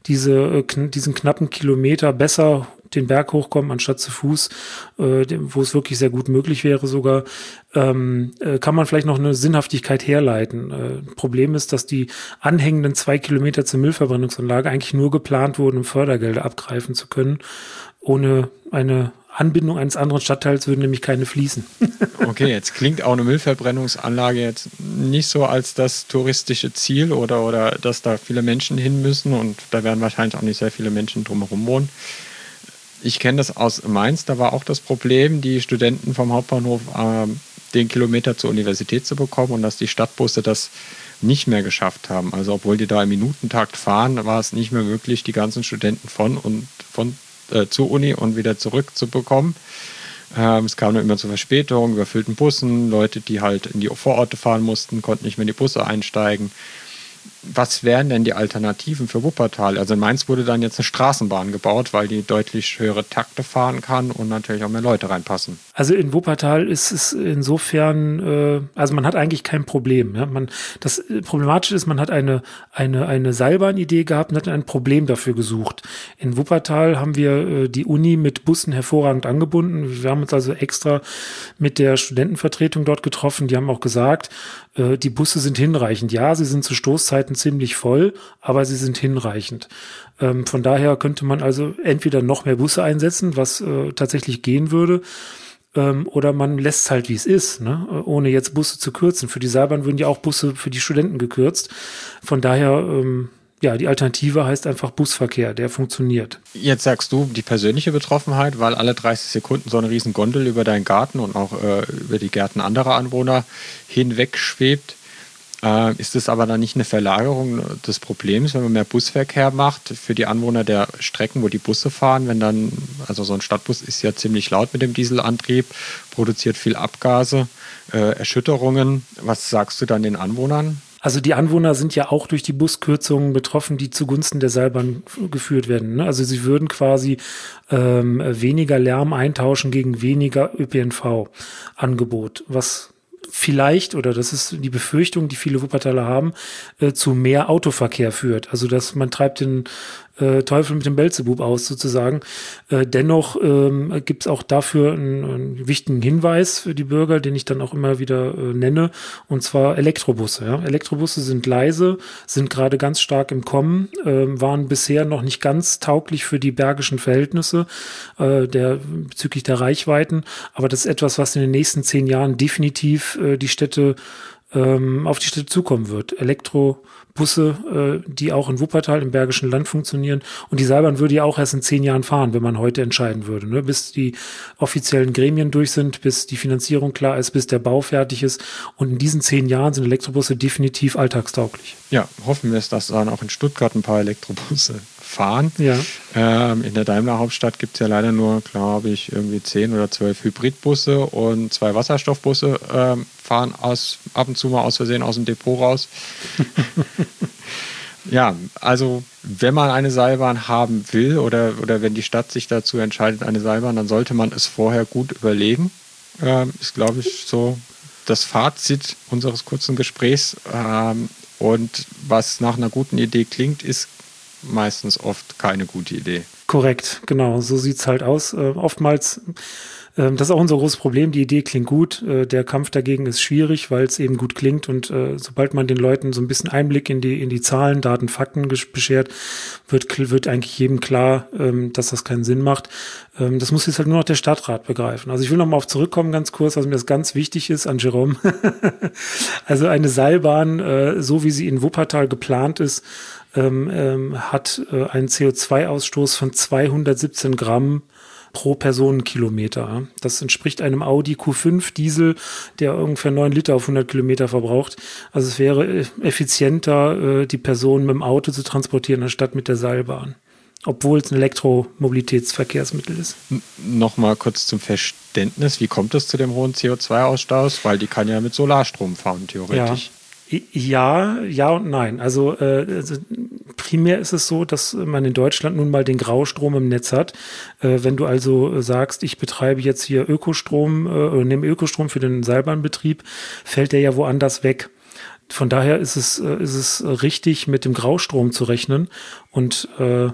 knappen Kilometer besser den Berg hochkommen, anstatt zu Fuß, wo es wirklich sehr gut möglich wäre sogar, kann man vielleicht noch eine Sinnhaftigkeit herleiten. Problem ist, dass die anhängenden 2 Kilometer zur Müllverbrennungsanlage eigentlich nur geplant wurden, um Fördergelder abgreifen zu können. Ohne eine Anbindung eines anderen Stadtteils würden nämlich keine fließen. Okay, jetzt klingt auch eine Müllverbrennungsanlage jetzt nicht so als das touristische Ziel oder dass da viele Menschen hin müssen und da werden wahrscheinlich auch nicht sehr viele Menschen drumherum wohnen. Ich kenne das aus Mainz, da war auch das Problem, die Studenten vom Hauptbahnhof den Kilometer zur Universität zu bekommen und dass die Stadtbusse das nicht mehr geschafft haben. Also obwohl die da im Minutentakt fahren, war es nicht mehr möglich, die ganzen Studenten zur Uni und wieder zurück zu bekommen. Es kam dann immer zu Verspätungen, überfüllten Bussen, Leute, die halt in die Vororte fahren mussten, konnten nicht mehr in die Busse einsteigen. Was wären denn die Alternativen für Wuppertal? Also in Mainz wurde dann jetzt eine Straßenbahn gebaut, weil die deutlich höhere Takte fahren kann und natürlich auch mehr Leute reinpassen. Also in Wuppertal ist es insofern, also man hat eigentlich kein Problem. Ja? Das Problematische ist, man hat eine Seilbahnidee gehabt und hat ein Problem dafür gesucht. In Wuppertal haben wir die Uni mit Bussen hervorragend angebunden. Wir haben uns also extra mit der Studentenvertretung dort getroffen. Die haben auch gesagt, die Busse sind hinreichend. Ja, sie sind zu Stoßzeiten ziemlich voll, aber sie sind hinreichend. Von daher könnte man also entweder noch mehr Busse einsetzen, was tatsächlich gehen würde, oder man lässt es halt, wie es ist, ne? Ohne jetzt Busse zu kürzen. Für die Seilbahn würden ja auch Busse für die Studenten gekürzt. Von daher, die Alternative heißt einfach Busverkehr, der funktioniert. Jetzt sagst du die persönliche Betroffenheit, weil alle 30 Sekunden so eine riesen Gondel über deinen Garten und auch über die Gärten anderer Anwohner hinweg schwebt. Ist es aber dann nicht eine Verlagerung des Problems, wenn man mehr Busverkehr macht für die Anwohner der Strecken, wo die Busse fahren, wenn dann, also so ein Stadtbus ist ja ziemlich laut mit dem Dieselantrieb, produziert viel Abgase, Erschütterungen. Was sagst du dann den Anwohnern? Also die Anwohner sind ja auch durch die Buskürzungen betroffen, die zugunsten der Seilbahn geführt werden. Ne? Also sie würden quasi weniger Lärm eintauschen gegen weniger ÖPNV-Angebot, was vielleicht, oder das ist die Befürchtung, die viele Wuppertaler haben, zu mehr Autoverkehr führt. Also dass man treibt den Teufel mit dem Beelzebub aus sozusagen. Dennoch gibt es auch dafür einen wichtigen Hinweis für die Bürger, den ich dann auch immer wieder nenne, und zwar Elektrobusse. Ja? Elektrobusse sind leise, sind gerade ganz stark im Kommen, waren bisher noch nicht ganz tauglich für die bergischen Verhältnisse bezüglich der Reichweiten, aber das ist etwas, was in den nächsten 10 Jahren definitiv auf die Städte zukommen wird. Elektrobusse, die auch in Wuppertal im Bergischen Land funktionieren. Und die Seilbahn würde ja auch erst in 10 Jahren fahren, wenn man heute entscheiden würde. Ne? Bis die offiziellen Gremien durch sind, bis die Finanzierung klar ist, bis der Bau fertig ist. Und in diesen 10 Jahren sind Elektrobusse definitiv alltagstauglich. Ja, hoffen wir es, dass dann auch in Stuttgart ein paar Elektrobusse fahren. Ja. In der Daimler Hauptstadt gibt es ja leider nur, glaube ich, irgendwie 10 oder 12 Hybridbusse und 2 Wasserstoffbusse fahren ab und zu mal aus Versehen aus dem Depot raus. Ja, also wenn man eine Seilbahn haben will oder wenn die Stadt sich dazu entscheidet, eine Seilbahn, dann sollte man es vorher gut überlegen. Ist, glaube ich, so das Fazit unseres kurzen Gesprächs. Und was nach einer guten Idee klingt, ist meistens oft keine gute Idee. Korrekt, genau, so sieht's halt aus. Oftmals, das ist auch unser großes Problem, die Idee klingt gut, der Kampf dagegen ist schwierig, weil es eben gut klingt, und sobald man den Leuten so ein bisschen Einblick in die Zahlen, Daten, Fakten beschert, wird eigentlich jedem klar, dass das keinen Sinn macht. Das muss jetzt halt nur noch der Stadtrat begreifen. Also ich will nochmal zurückkommen ganz kurz, was mir das ganz wichtig ist an Jerome. Also eine Seilbahn, so wie sie in Wuppertal geplant ist, hat einen CO2-Ausstoß von 217 Gramm pro Personenkilometer. Das entspricht einem Audi Q5 Diesel, der ungefähr 9 Liter auf 100 Kilometer verbraucht. Also es wäre effizienter, die Personen mit dem Auto zu transportieren, anstatt mit der Seilbahn. Obwohl es ein Elektromobilitätsverkehrsmittel ist. Nochmal kurz zum Verständnis, wie kommt es zu dem hohen CO2-Ausstoß? Weil die kann ja mit Solarstrom fahren, theoretisch. Ja und nein. Also primär ist es so, dass man in Deutschland nun mal den Graustrom im Netz hat. Wenn du also sagst, ich betreibe jetzt hier Ökostrom oder nehme Ökostrom für den Seilbahnbetrieb, fällt der ja woanders weg. Von daher ist es richtig, mit dem Graustrom zu rechnen. Und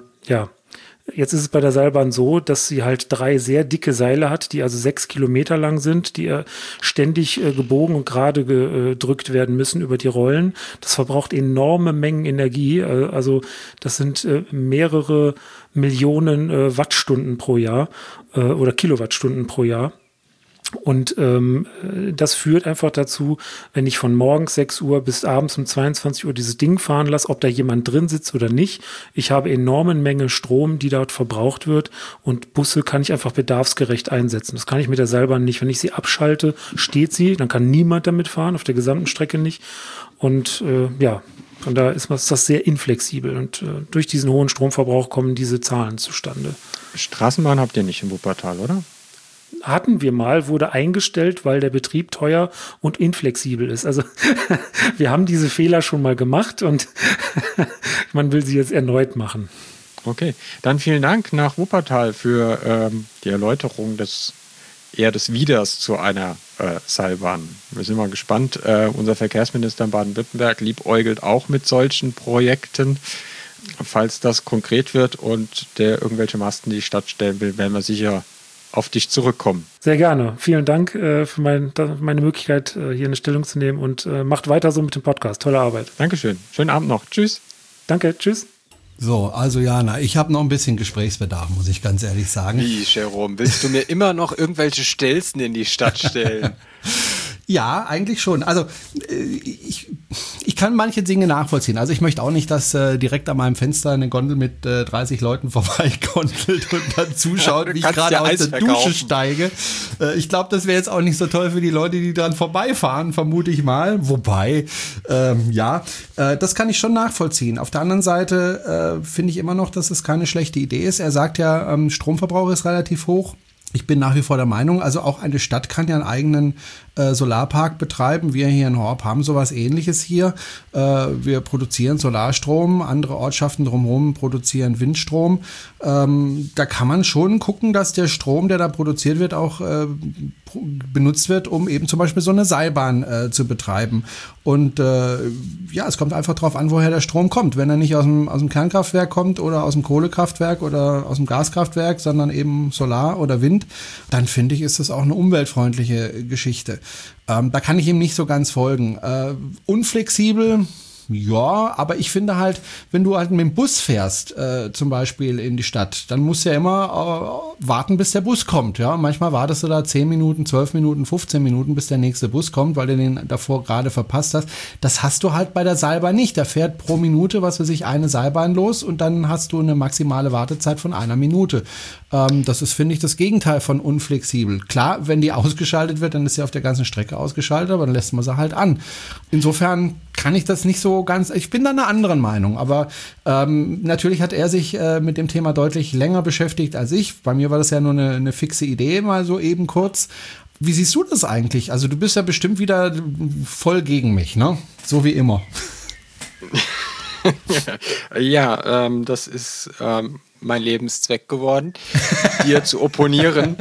jetzt ist es bei der Seilbahn so, dass sie halt 3 sehr dicke Seile hat, die also 6 Kilometer lang sind, die ständig gebogen und gerade gedrückt werden müssen über die Rollen. Das verbraucht enorme Mengen Energie. Also das sind mehrere Millionen Wattstunden pro Jahr oder Kilowattstunden pro Jahr. Und das führt einfach dazu, wenn ich von morgens 6 Uhr bis abends um 22 Uhr dieses Ding fahren lasse, ob da jemand drin sitzt oder nicht, ich habe enorme Menge Strom, die dort verbraucht wird, und Busse kann ich einfach bedarfsgerecht einsetzen. Das kann ich mit der Seilbahn nicht. Wenn ich sie abschalte, steht sie, dann kann niemand damit fahren, auf der gesamten Strecke nicht. Und von daher ist das sehr inflexibel, und durch diesen hohen Stromverbrauch kommen diese Zahlen zustande. Straßenbahn habt ihr nicht in Wuppertal, oder? Hatten wir mal, wurde eingestellt, weil der Betrieb teuer und inflexibel ist. Also wir haben diese Fehler schon mal gemacht, und man will sie jetzt erneut machen. Okay, dann vielen Dank nach Wuppertal für die Erläuterung des Widers zu einer Seilbahn. Wir sind mal gespannt. Unser Verkehrsminister in Baden-Württemberg liebäugelt auch mit solchen Projekten. Falls das konkret wird und der irgendwelche Masten in die Stadt stellen will, werden wir sicher auf dich zurückkommen. Sehr gerne. Vielen Dank für meine Möglichkeit, hier eine Stellung zu nehmen, und macht weiter so mit dem Podcast. Tolle Arbeit. Dankeschön. Schönen Abend noch. Tschüss. Danke. Tschüss. So, also Jana, ich habe noch ein bisschen Gesprächsbedarf, muss ich ganz ehrlich sagen. Wie, Jerome? Willst du mir immer noch irgendwelche Stelzen in die Stadt stellen? Ja, eigentlich schon. Also ich kann manche Dinge nachvollziehen. Also ich möchte auch nicht, dass direkt an meinem Fenster eine Gondel mit 30 Leuten vorbeigondelt und dann zuschaut, wie ich gerade aus der Dusche steige. Ich glaube, das wäre jetzt auch nicht so toll für die Leute, die dran vorbeifahren, vermute ich mal. Wobei, das kann ich schon nachvollziehen. Auf der anderen Seite finde ich immer noch, dass es keine schlechte Idee ist. Er sagt ja, Stromverbrauch ist relativ hoch. Ich bin nach wie vor der Meinung, also auch eine Stadt kann ja einen eigenen Solarpark betreiben. Wir hier in Horb haben sowas Ähnliches hier. Wir produzieren Solarstrom, andere Ortschaften drumherum produzieren Windstrom. Da kann man schon gucken, dass der Strom, der da produziert wird, auch benutzt wird, um eben zum Beispiel so eine Seilbahn zu betreiben. Und es kommt einfach drauf an, woher der Strom kommt. Wenn er nicht aus dem Kernkraftwerk kommt oder aus dem Kohlekraftwerk oder aus dem Gaskraftwerk, sondern eben Solar oder Wind, dann finde ich, ist das auch eine umweltfreundliche Geschichte. Da kann ich ihm nicht so ganz folgen. Unflexibel, ja, aber ich finde halt, wenn du halt mit dem Bus fährst, zum Beispiel in die Stadt, dann musst du ja immer warten, bis der Bus kommt. Ja, manchmal wartest du da 10 Minuten, 12 Minuten, 15 Minuten, bis der nächste Bus kommt, weil du den davor gerade verpasst hast. Das hast du halt bei der Seilbahn nicht. Da fährt pro Minute, eine Seilbahn los und dann hast du eine maximale Wartezeit von 1 Minute. Das ist, finde ich, das Gegenteil von unflexibel. Klar, wenn die ausgeschaltet wird, dann ist sie auf der ganzen Strecke ausgeschaltet, aber dann lässt man sie halt an. Insofern kann ich das nicht so ganz, ich bin da einer anderen Meinung, aber natürlich hat er sich mit dem Thema deutlich länger beschäftigt als ich. Bei mir war das ja nur eine fixe Idee, mal so eben kurz. Wie siehst du das eigentlich? Also du bist ja bestimmt wieder voll gegen mich, ne? So wie immer. Ja, das ist mein Lebenszweck geworden, dir zu opponieren.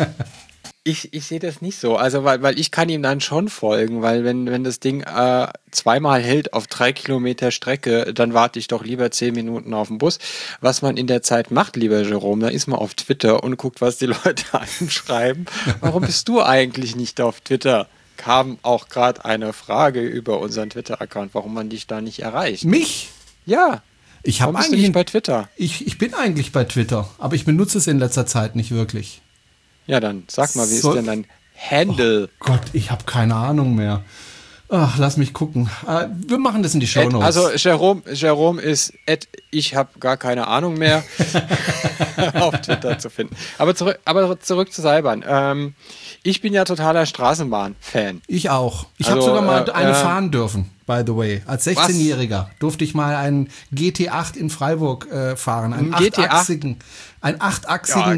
Ich sehe das nicht so, also weil ich kann ihm dann schon folgen, weil wenn das Ding zweimal hält auf 3 Kilometer Strecke, dann warte ich doch lieber 10 Minuten auf den Bus. Was man in der Zeit macht, lieber Jerome, da ist man auf Twitter und guckt, was die Leute einschreiben. Warum bist du eigentlich nicht auf Twitter? Kam auch gerade eine Frage über unseren Twitter-Account, warum man dich da nicht erreicht. Mich? Ja. Warum bist du nicht bei Twitter? Ich bin eigentlich bei Twitter, aber ich benutze es in letzter Zeit nicht wirklich. Ja, dann sag mal, wie ist denn dein Handle? Oh Gott, ich habe keine Ahnung mehr. Ach, lass mich gucken. Wir machen das in die Shownotes. Also Jerome ist ich habe gar keine Ahnung mehr auf Twitter zu finden. Aber zurück zur Seilbahn. Ich bin ja totaler Straßenbahn-Fan. Ich auch. Ich habe sogar mal eine fahren dürfen, by the way. Als 16-Jähriger durfte ich mal einen GT8 in Freiburg fahren. Einen achtachsigen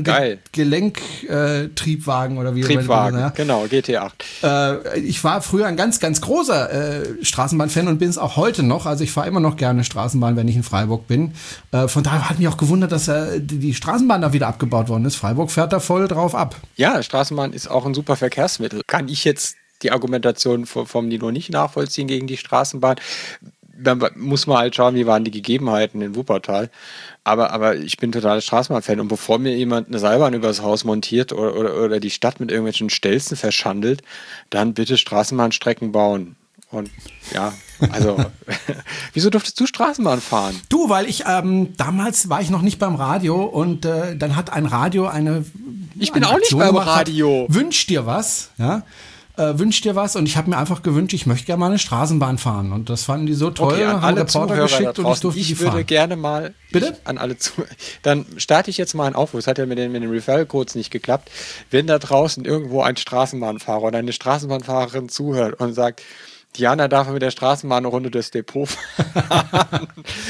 Gelenktriebwagen oder wie Triebwagen, ja? Genau, GT8. Ich war früher ein ganz, ganz großer Straßenbahn-Fan und bin es auch heute noch. Also ich fahre immer noch gerne Straßenbahn, wenn ich in Freiburg bin. Von daher hat mich auch gewundert, dass die Straßenbahn da wieder abgebaut worden ist. Freiburg fährt da voll drauf ab. Ja, Straßenbahn ist auch ein super Verkehrsmittel. Kann ich jetzt die Argumentation vom Nino nicht nachvollziehen gegen die Straßenbahn? Dann muss man halt schauen, wie waren die Gegebenheiten in Wuppertal. Aber ich bin totaler Straßenbahn-Fan. Und bevor mir jemand eine Seilbahn übers Haus montiert oder die Stadt mit irgendwelchen Stelzen verschandelt, dann bitte Straßenbahnstrecken bauen. Und ja, also, wieso durftest du Straßenbahn fahren? Du, weil ich, damals war ich noch nicht beim Radio und dann hat ein Radio Ich bin auch nicht beim Radio. Wünsch dir was, ja? Wünsch dir was und ich habe mir einfach gewünscht, ich möchte gerne mal eine Straßenbahn fahren und das fanden die so toll, okay, an haben alle Reporter Zuhörer geschickt und ich durfte die fahren. Ich würde gerne mal, bitte? An alle dann starte ich jetzt mal einen Aufruf, es hat ja mit den Referral-Codes nicht geklappt, wenn da draußen irgendwo ein Straßenbahnfahrer oder eine Straßenbahnfahrerin zuhört und sagt, Diana darf mit der Straßenbahn eine Runde durchs Depot fahren.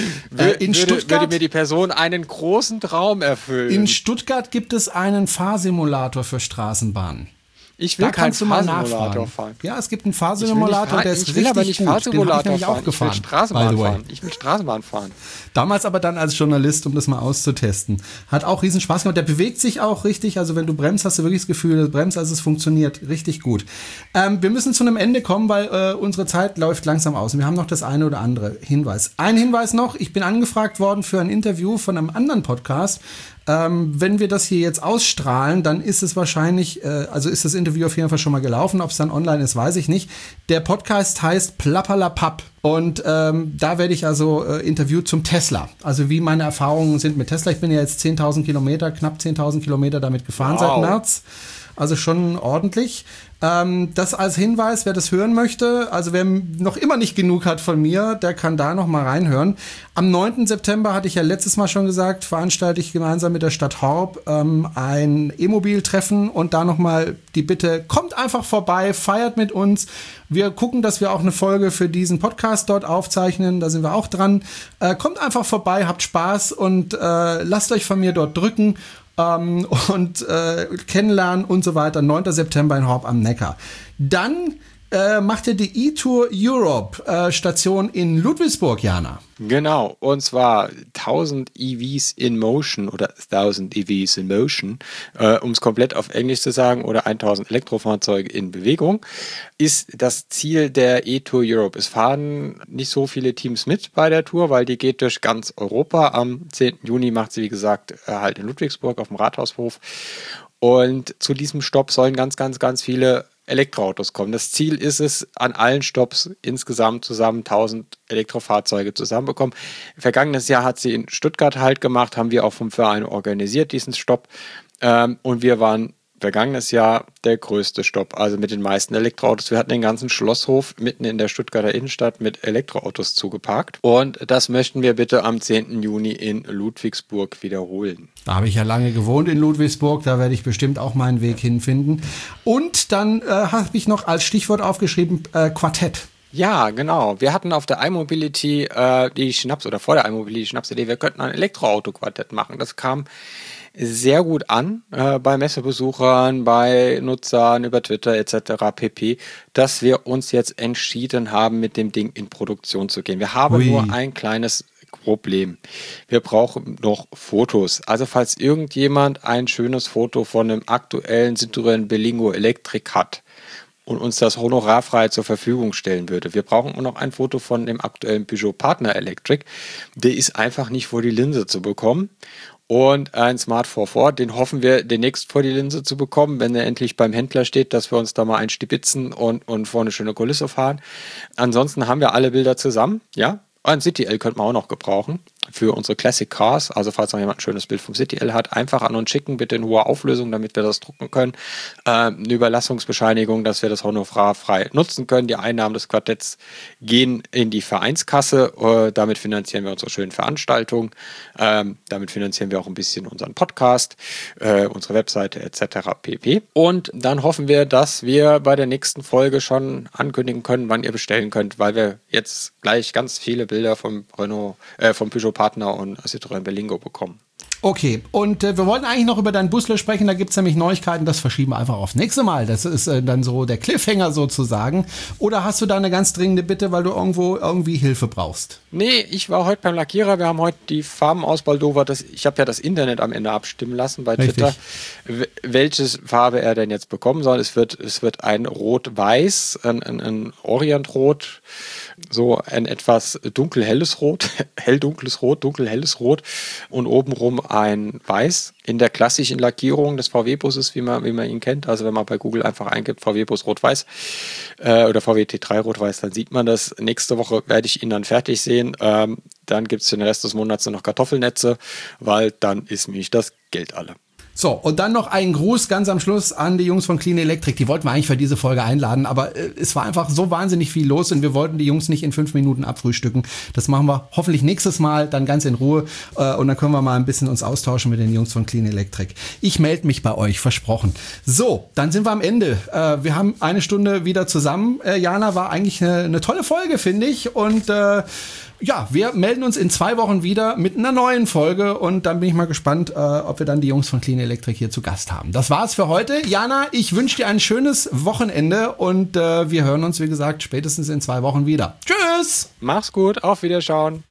Würde mir die Person einen großen Traum erfüllen. In Stuttgart gibt es einen Fahrsimulator für Straßenbahnen. Ich will keinen Fahrsimulator fahren. Ja, es gibt einen Fahrsimulator, der ist richtig gut. Ich will aber nicht Fahrsimulator fahren, ich will Straßenbahn fahren. Ich will Straßenbahn fahren. Damals aber dann als Journalist, um das mal auszutesten. Hat auch riesen Spaß gemacht. Der bewegt sich auch richtig. Also wenn du bremst, hast du wirklich das Gefühl, du bremst, also es funktioniert richtig gut. Wir müssen zu einem Ende kommen, weil unsere Zeit läuft langsam aus. Und wir haben noch das eine oder andere Hinweis. Ein Hinweis noch, ich bin angefragt worden für ein Interview von einem anderen Podcast. Wenn wir das hier jetzt ausstrahlen, dann ist es wahrscheinlich, also ist das Interview auf jeden Fall schon mal gelaufen. Ob es dann online ist, weiß ich nicht. Der Podcast heißt Plappalapapp und da werde ich also interviewt zum Tesla. Also wie meine Erfahrungen sind mit Tesla. Ich bin ja jetzt 10.000 Kilometer, knapp 10.000 Kilometer damit gefahren seit März. Also schon ordentlich. Das als Hinweis, wer das hören möchte, also wer noch immer nicht genug hat von mir, der kann da noch mal reinhören. Am 9. September, hatte ich ja letztes Mal schon gesagt, veranstalte ich gemeinsam mit der Stadt Horb ein E-Mobil-Treffen und da noch mal die Bitte, kommt einfach vorbei, feiert mit uns. Wir gucken, dass wir auch eine Folge für diesen Podcast dort aufzeichnen, da sind wir auch dran. Kommt einfach vorbei, habt Spaß und lasst euch von mir dort drücken. Und kennenlernen und so weiter. 9. September in Horb am Neckar. Dann macht ihr die E-Tour Europe Station in Ludwigsburg, Jana. Genau, und zwar 1000 EVs in Motion oder 1000 EVs in Motion, um es komplett auf Englisch zu sagen, oder 1000 Elektrofahrzeuge in Bewegung, ist das Ziel der E-Tour Europe. Es fahren nicht so viele Teams mit bei der Tour, weil die geht durch ganz Europa. Am 10. Juni macht sie, wie gesagt, halt in Ludwigsburg auf dem Rathaushof. Und zu diesem Stopp sollen ganz, ganz, ganz viele Elektroautos kommen. Das Ziel ist es, an allen Stopps insgesamt zusammen 1000 Elektrofahrzeuge zusammenbekommen. Vergangenes Jahr hat sie in Stuttgart halt gemacht, haben wir auch vom Verein organisiert, diesen Stopp. Und wir waren vergangenes Jahr der größte Stopp, also mit den meisten Elektroautos. Wir hatten den ganzen Schlosshof mitten in der Stuttgarter Innenstadt mit Elektroautos zugeparkt. Und das möchten wir bitte am 10. Juni in Ludwigsburg wiederholen. Da habe ich ja lange gewohnt in Ludwigsburg, da werde ich bestimmt auch meinen Weg hinfinden. Und dann habe ich noch als Stichwort aufgeschrieben, Quartett. Ja, genau. Wir hatten auf der iMobility vor der iMobility Schnapsidee, wir könnten ein Elektroauto-Quartett machen. Das kam sehr gut an bei Messebesuchern, bei Nutzern über Twitter etc. pp., dass wir uns jetzt entschieden haben, mit dem Ding in Produktion zu gehen. Wir haben nur ein kleines Problem. Wir brauchen noch Fotos. Also falls irgendjemand ein schönes Foto von einem aktuellen Citroën Berlingo Electric hat und uns das honorarfrei zur Verfügung stellen würde. Wir brauchen auch noch ein Foto von dem aktuellen Peugeot Partner Electric. Der ist einfach nicht vor die Linse zu bekommen. Und ein Smart 4.4, den hoffen wir demnächst vor die Linse zu bekommen, wenn er endlich beim Händler steht, dass wir uns da mal einstibitzen und vor eine schöne Kulisse fahren. Ansonsten haben wir alle Bilder zusammen, ja. Ein City-L könnte man auch noch gebrauchen für unsere Classic Cars. Also falls noch jemand ein schönes Bild vom City-L hat, einfach an uns schicken, bitte in hoher Auflösung, damit wir das drucken können. Eine Überlassungsbescheinigung, dass wir das honorarfrei nutzen können. Die Einnahmen des Quartetts gehen in die Vereinskasse. Damit finanzieren wir unsere schönen Veranstaltungen. Damit finanzieren wir auch ein bisschen unseren Podcast, unsere Webseite etc. pp. Und dann hoffen wir, dass wir bei der nächsten Folge schon ankündigen können, wann ihr bestellen könnt, weil wir jetzt gleich ganz viele Bilder vom Peugeot Partner und Citroën Berlingo bekommen. Okay, und wir wollten eigentlich noch über deinen Busle sprechen, da gibt es nämlich Neuigkeiten, das verschieben wir einfach aufs nächste Mal. Das ist dann so der Cliffhanger sozusagen. Oder hast du da eine ganz dringende Bitte, weil du irgendwie Hilfe brauchst? Nee, ich war heute beim Lackierer, wir haben heute die Farbenauswahl ich habe ja das Internet am Ende abstimmen lassen bei Twitter, welche Farbe er denn jetzt bekommen soll. Es wird ein Rot-Weiß, ein Orientrot, so ein etwas dunkelhelles Rot, helldunkles Rot, dunkelhelles Rot und obenrum ein Weiß in der klassischen Lackierung des VW-Busses, wie man ihn kennt. Also wenn man bei Google einfach eingibt, VW-Bus Rot-Weiß oder VW T3 Rot-Weiß, dann sieht man das. Nächste Woche werde ich ihn dann fertig sehen. Dann gibt es den Rest des Monats noch Kartoffelnetze, weil dann ist nämlich das Geld alle. So, und dann noch ein Gruß ganz am Schluss an die Jungs von Clean Electric. Die wollten wir eigentlich für diese Folge einladen, aber es war einfach so wahnsinnig viel los und wir wollten die Jungs nicht in 5 Minuten abfrühstücken. Das machen wir hoffentlich nächstes Mal dann ganz in Ruhe und dann können wir mal ein bisschen uns austauschen mit den Jungs von Clean Electric. Ich melde mich bei euch, versprochen. So, dann sind wir am Ende. Wir haben eine Stunde wieder zusammen. Jana, war eigentlich eine tolle Folge, finde ich, und ja, wir melden uns in 2 Wochen wieder mit einer neuen Folge und dann bin ich mal gespannt, ob wir dann die Jungs von Clean Electric hier zu Gast haben. Das war's für heute. Jana, ich wünsche dir ein schönes Wochenende und wir hören uns, wie gesagt, spätestens in 2 Wochen wieder. Tschüss! Mach's gut, auf Wiederschauen.